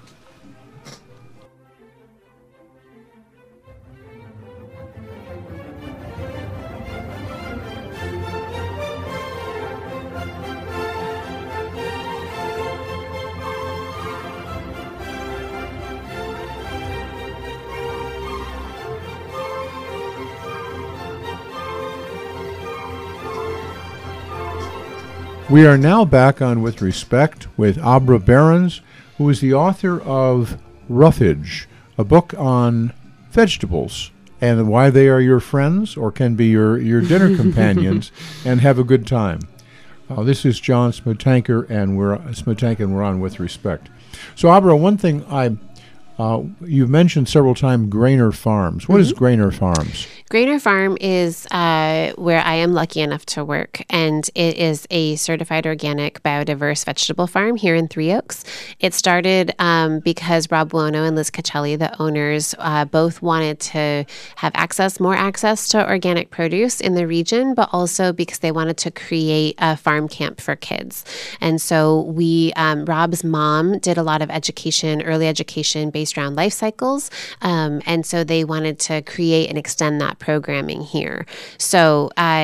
We are now back on With Respect with Abra Berens, who is the author of Roughage, a book on vegetables and why they are your friends or can be your, your dinner companions and have a good time. Uh, this is John Smetanka, and we're Smetanka, and we're on With Respect. So, Abra, one thing I uh, you've mentioned several times, Grainer Farms. What mm-hmm. is Grainer Farms? Grainer Farm is uh, where I am lucky enough to work, and it is a certified organic, biodiverse vegetable farm here in Three Oaks. It started um, because Rob Buono and Liz Cacelli, the owners, uh, both wanted to have access, more access to organic produce in the region, but also because they wanted to create a farm camp for kids. And so we, um, Rob's mom did a lot of education, early education based around life cycles, um, and so they wanted to create and extend that programming here. So uh,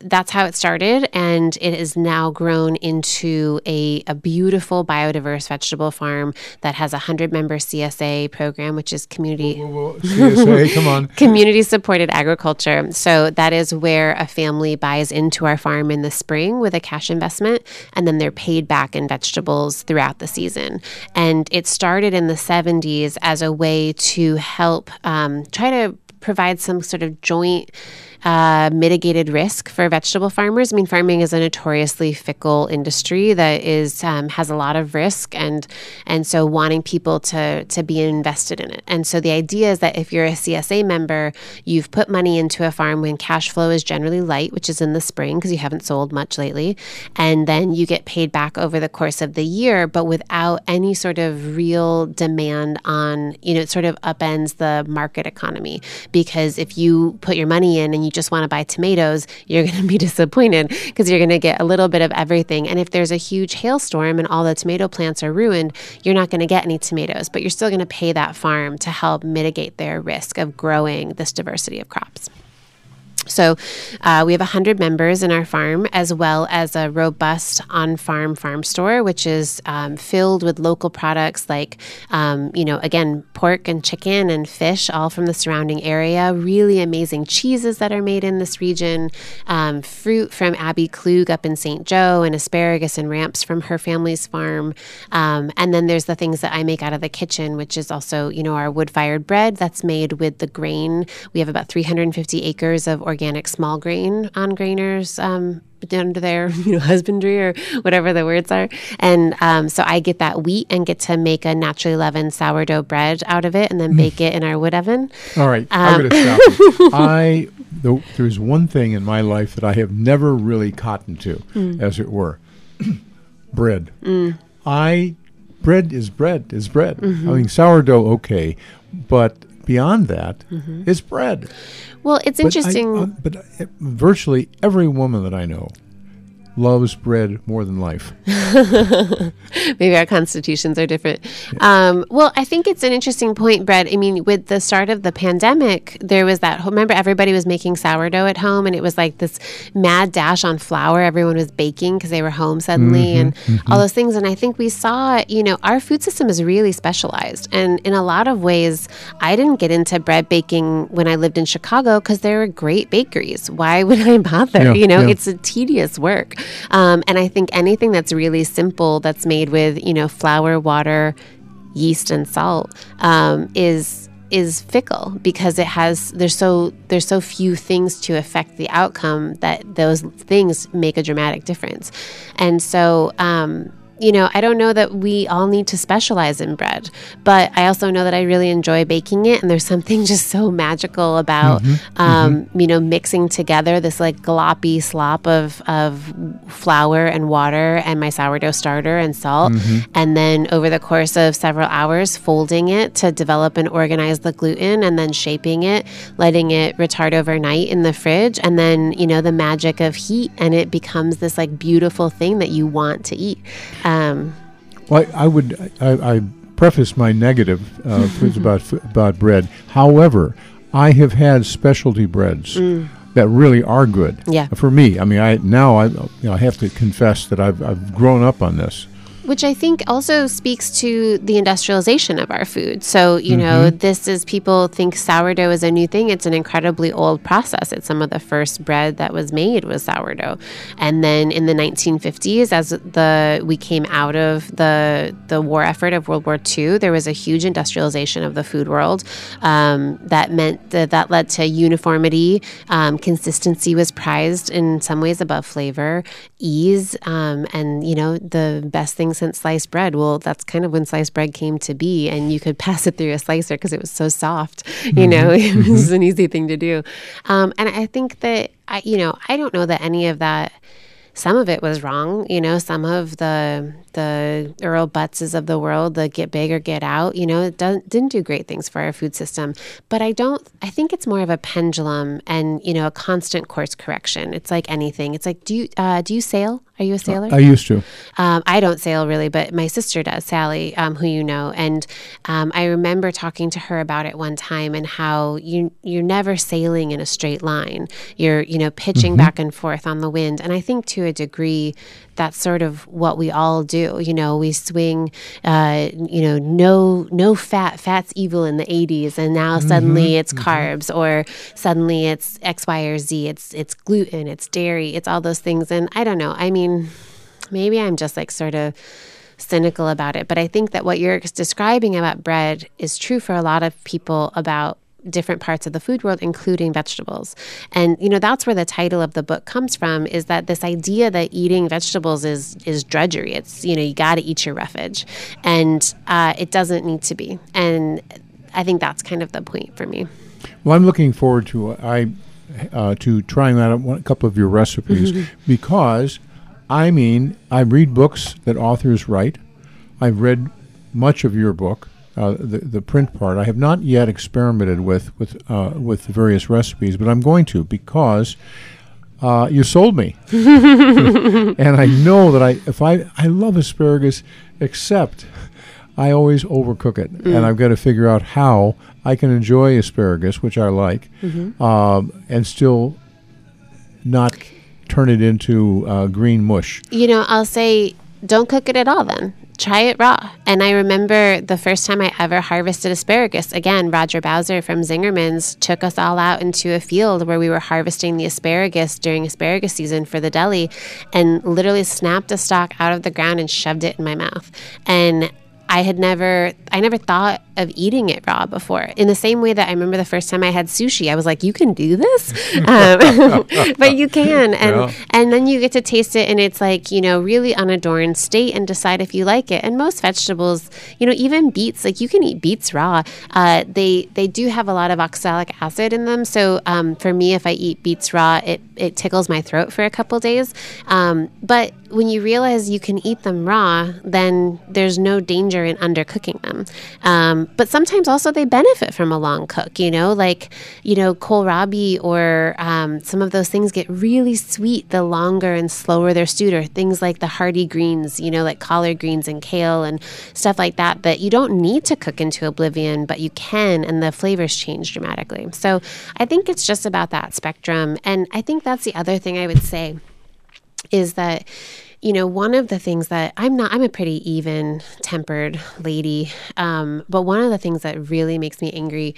that's how it started, and it has now grown into a, a beautiful biodiverse vegetable farm that has a hundred member C S A program, which is community whoa, whoa, whoa. C S A, come on, community supported agriculture. So that is where a family buys into our farm in the spring with a cash investment, and then they're paid back in vegetables throughout the season. And it started in the seventies as a way to help um, try to provide some sort of joint Uh, mitigated risk for vegetable farmers. I mean, farming is a notoriously fickle industry that is um, has a lot of risk, and and so wanting people to to be invested in it. And so the idea is that if you're a C S A member, you've put money into a farm when cash flow is generally light, which is in the spring because you haven't sold much lately, and then you get paid back over the course of the year, but without any sort of real demand on, you know, it sort of upends the market economy, because if you put your money in and you just want to buy tomatoes, you're going to be disappointed because you're going to get a little bit of everything. And if there's a huge hailstorm and all the tomato plants are ruined, you're not going to get any tomatoes, but you're still going to pay that farm to help mitigate their risk of growing this diversity of crops. So uh, we have one hundred members in our farm, as well as a robust on-farm farm store, which is um, filled with local products like, um, you know, again, pork and chicken and fish, all from the surrounding area. Really amazing cheeses that are made in this region, um, fruit from Abby Klug up in Saint Joe, and asparagus and ramps from her family's farm. Um, and then there's the things that I make out of the kitchen, which is also, you know, our wood-fired bread that's made with the grain. We have about three hundred fifty acres of organic small grain on grainers um, under their you know, husbandry or whatever the words are. And um, so I get that wheat and get to make a naturally leavened sourdough bread out of it and then bake it in our wood oven. All right, Um, I'm going to stop you. I, the, there's one thing in my life that I have never really cottoned to, Mm. as it were. Bread. Mm. I, bread is bread is bread. Mm-hmm. I mean, sourdough, okay, but beyond that, Mm-hmm. it's bread. Well, it's But I- interesting. uh, but uh, virtually every woman that I know loves bread more than life. Maybe our constitutions are different. Um, well, I think it's an interesting point, Brett. I mean, with the start of the pandemic, there was that, remember everybody was making sourdough at home, and it was like this mad dash on flour. Everyone was baking because they were home suddenly, and all those things. And I think we saw, you know, our food system is really specialized. And in a lot of ways, I didn't get into bread baking when I lived in Chicago because there were great bakeries. Why would I bother? Yeah, you know, yeah. it's a tedious work. Um, and I think anything that's really simple, that's made with, you know, flour, water, yeast, and salt, um, is is fickle because it has there's so there's so few things to affect the outcome that those things make a dramatic difference. And so, um, you know, I don't know that we all need to specialize in bread, but I also know that I really enjoy baking it. And there's something just so magical about, Mm-hmm, um, mm-hmm. you know, mixing together this like gloppy slop of, of flour and water and my sourdough starter and salt. Mm-hmm. And then over the course of several hours, folding it to develop and organize the gluten, and then shaping it, letting it retard overnight in the fridge. And then, you know, the magic of heat, and it becomes this like beautiful thing that you want to eat. Um, Well, I, I would. I, I preface my negative uh, things about f- about bread. However, I have had specialty breads mm, that really are good. Yeah. For me, I mean, I now I you know I have to confess that I've I've grown up on this. which I think also speaks to the industrialization of our food. So, you know, this is, people think sourdough is a new thing. It's an incredibly old process. It's some of the first bread that was made was sourdough. And then in the nineteen fifties, as the we came out of the the war effort of World War Two, there was a huge industrialization of the food world. Um, that meant that that led to uniformity. Um, consistency was prized in some ways above flavor, ease, um, and, you know, the best thing since sliced bread. Well, that's kind of when sliced bread came to be, and you could pass it through a slicer because it was so soft. You mm-hmm. know, it was mm-hmm. an easy thing to do. Um, and I think that, I, you know, I don't know that any of that, some of it was wrong. You know, some of the the Earl Buttses of the world, the get big or get out, you know, it doesn't, didn't do great things for our food system. But I don't, I think it's more of a pendulum and, you know, a constant course correction. It's like anything. It's like, do you, uh, do you sail? Are you a sailor? I used to. Um, I don't sail really, but my sister does, Sally, um, who you know. And um, I remember talking to her about it one time and how you, you're never sailing in a straight line. You're, you know, pitching mm-hmm. back and forth on the wind. And I think to a degree, that's sort of what we all do. You know, we swing, uh, you know, no no fat, fat's evil in the eighties. And now suddenly mm-hmm. it's carbs mm-hmm. or suddenly it's X, Y, or Z. It's, it's gluten, it's dairy, it's all those things. And I don't know. I mean, maybe I'm just like sort of cynical about it. But I think that what you're describing about bread is true for a lot of people about different parts of the food world, including vegetables. And, you know, that's where the title of the book comes from, is that this idea that eating vegetables is is drudgery. It's, you know, you got to eat your roughage. And uh, it doesn't need to be. And I think that's kind of the point for me. Well, I'm looking forward to I uh, to trying that out, a couple of your recipes, because, I mean, I read books that authors write. I've read much of your book. Uh, the the print part I have not yet experimented with with uh, with the various recipes, but I'm going to, because uh, you sold me, and I know that I if I I love asparagus, except I always overcook it, mm. and I've got to figure out how I can enjoy asparagus, which I like, mm-hmm. um, and still not turn it into uh, green mush. You know, I'll say don't cook it at all then. Try it raw. And I remember the first time I ever harvested asparagus, again, Roger Bowser from Zingerman's took us all out into a field where we were harvesting the asparagus during asparagus season for the deli, and literally snapped a stalk out of the ground and shoved it in my mouth. And I had never, I never thought of eating it raw before. In the same way that I remember the first time I had sushi, I was like, you can do this? Um, but you can. And yeah. and then you get to taste it, and it's like, you know, really unadorned state, and decide if you like it. And most vegetables, you know, even beets, like you can eat beets raw. Uh, they they do have a lot of oxalic acid in them. So um, for me, if I eat beets raw, it, it tickles my throat for a couple days. Um, but when you realize you can eat them raw, then there's no danger in undercooking them. Um, but sometimes also they benefit from a long cook, you know, like, you know, kohlrabi or um, some of those things get really sweet the longer and slower they're stewed, or things like the hardy greens, you know, like collard greens and kale and stuff like that, that you don't need to cook into oblivion, but you can, and the flavors change dramatically. So I think it's just about that spectrum. And I think that's the other thing I would say is that, you know, one of the things that I'm not, I'm a pretty even-tempered lady, um, but one of the things that really makes me angry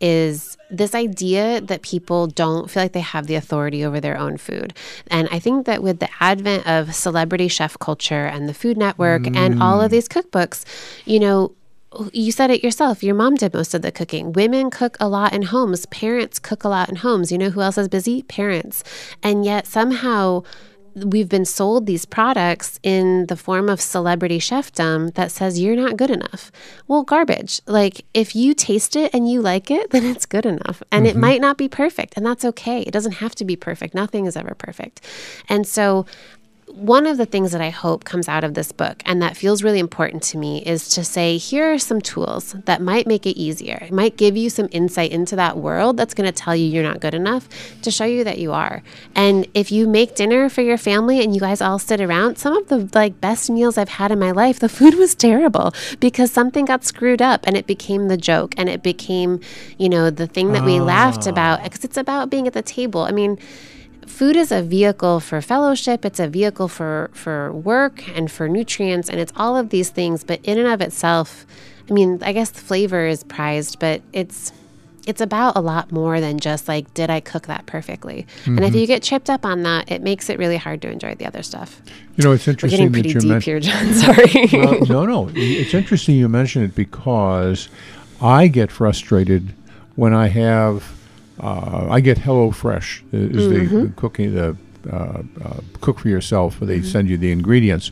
is this idea that people don't feel like they have the authority over their own food. And I think that with the advent of celebrity chef culture and the Food Network mm. and all of these cookbooks, you know, you said it yourself. Your mom did most of the cooking. Women cook a lot in homes. Parents cook a lot in homes. You know who else is busy? Parents. And yet somehow we've been sold these products in the form of celebrity chefdom that says you're not good enough. Well, garbage. Like, if you taste it and you like it, then it's good enough. And mm-hmm. it might not be perfect, and that's okay. It doesn't have to be perfect. Nothing is ever perfect. And so one of the things that I hope comes out of this book, and that feels really important to me, is to say, here are some tools that might make it easier. It might give you some insight into that world that's going to tell you you're not good enough, to show you that you are. And if you make dinner for your family and you guys all sit around, some of the like best meals I've had in my life, the food was terrible because something got screwed up, and it became the joke, and it became, you know, the thing that we oh. laughed about, because it's about being at the table. I mean, food is a vehicle for fellowship. It's a vehicle for, for work and for nutrients, and it's all of these things. But in and of itself, I mean, I guess the flavor is prized, but it's it's about a lot more than just like, did I cook that perfectly? Mm-hmm. And if you get tripped up on that, it makes it really hard to enjoy the other stuff. You know, it's interesting. We're getting pretty that you deep men- here, John. Sorry. Well, no, no. It's interesting you mention it, because I get frustrated when I have. Uh, I get HelloFresh is mm-hmm. the cooking the uh, uh, cook for yourself, where they mm-hmm. send you the ingredients,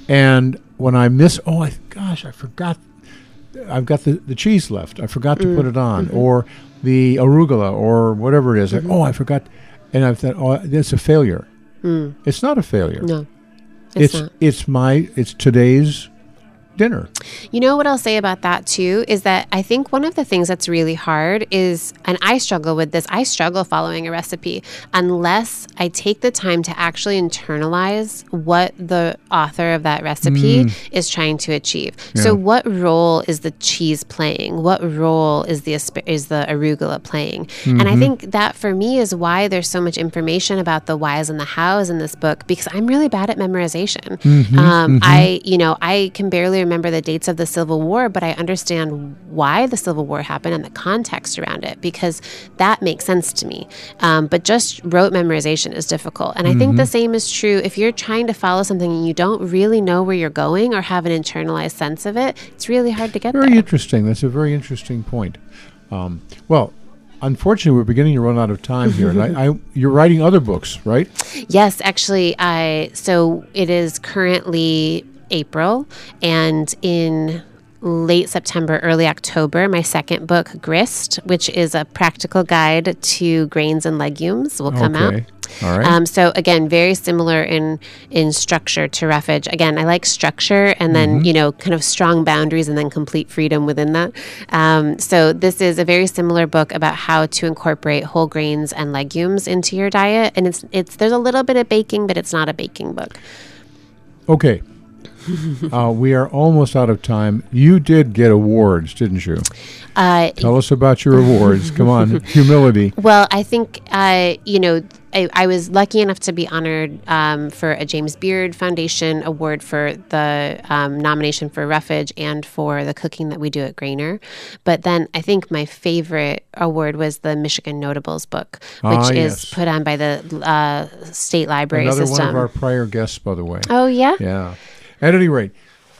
and when I miss, oh I, gosh, I forgot, I've got the, the cheese left. I forgot to mm-hmm. put it on, mm-hmm. or the arugula, or whatever it is. Mm-hmm. Like, oh, I forgot, and I thought, oh, that's a failure. Mm. It's not a failure. No, it's, it's not. It's my it's today's dinner. You know what I'll say about that too is that I think one of the things that's really hard is, and I struggle with this, I struggle following a recipe unless I take the time to actually internalize what the author of that recipe mm. is trying to achieve. Yeah. So what role is the cheese playing? What role is the is the arugula playing? Mm-hmm. And I think that for me is why there's so much information about the whys and the hows in this book, because I'm really bad at memorization. Mm-hmm. Um, mm-hmm. I, you know, I can barely remember the dates of the Civil War, but I understand why the Civil War happened and the context around it, because that makes sense to me. Um, but just rote memorization is difficult. And I mm-hmm. think the same is true if you're trying to follow something and you don't really know where you're going or have an internalized sense of it, it's really hard to get very there. Very interesting. That's a very interesting point. Um, well, unfortunately, we're beginning to run out of time here. And I, I, you're writing other books, right? Yes, actually. I so it is currently April, and in late September, early October, my second book, Grist, which is a practical guide to grains and legumes, will come okay. out. All right. Um, so again, very similar in in structure to Roughage. Again, I like structure and then, mm-hmm. you know, kind of strong boundaries and then complete freedom within that. Um, so this is a very similar book about how to incorporate whole grains and legumes into your diet. And it's it's there's a little bit of baking, but it's not a baking book. Okay. uh, we are almost out of time. You did get awards, didn't you? Uh, Tell us about your awards. Come on, humility. Well, I think, uh, you know, I, I was lucky enough to be honored um, for a James Beard Foundation award for the um, nomination for Roughage and for the cooking that we do at Grainer. But then I think my favorite award was the Michigan Notables book, which ah, is yes. put on by the uh, state library Another system. Another one of our prior guests, by the way. Oh, yeah? Yeah. At any rate,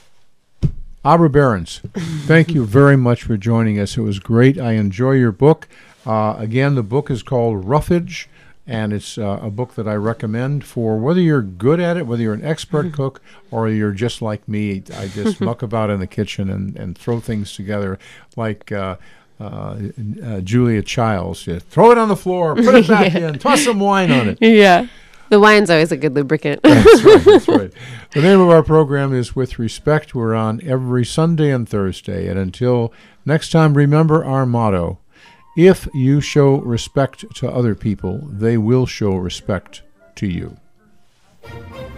Abra Berens, thank you very much for joining us. It was great. I enjoy your book. Uh, again, the book is called Roughage, and it's uh, a book that I recommend for whether you're good at it, whether you're an expert cook, or you're just like me. I just muck about in the kitchen and, and throw things together like uh, uh, uh, Julia Childs. You throw it on the floor, put it back yeah. in, toss some wine on it. Yeah. The wine's always a good lubricant. That's right, that's right. The name of our program is With Respect. We're on every Sunday and Thursday. And until next time, remember our motto. If you show respect to other people, they will show respect to you.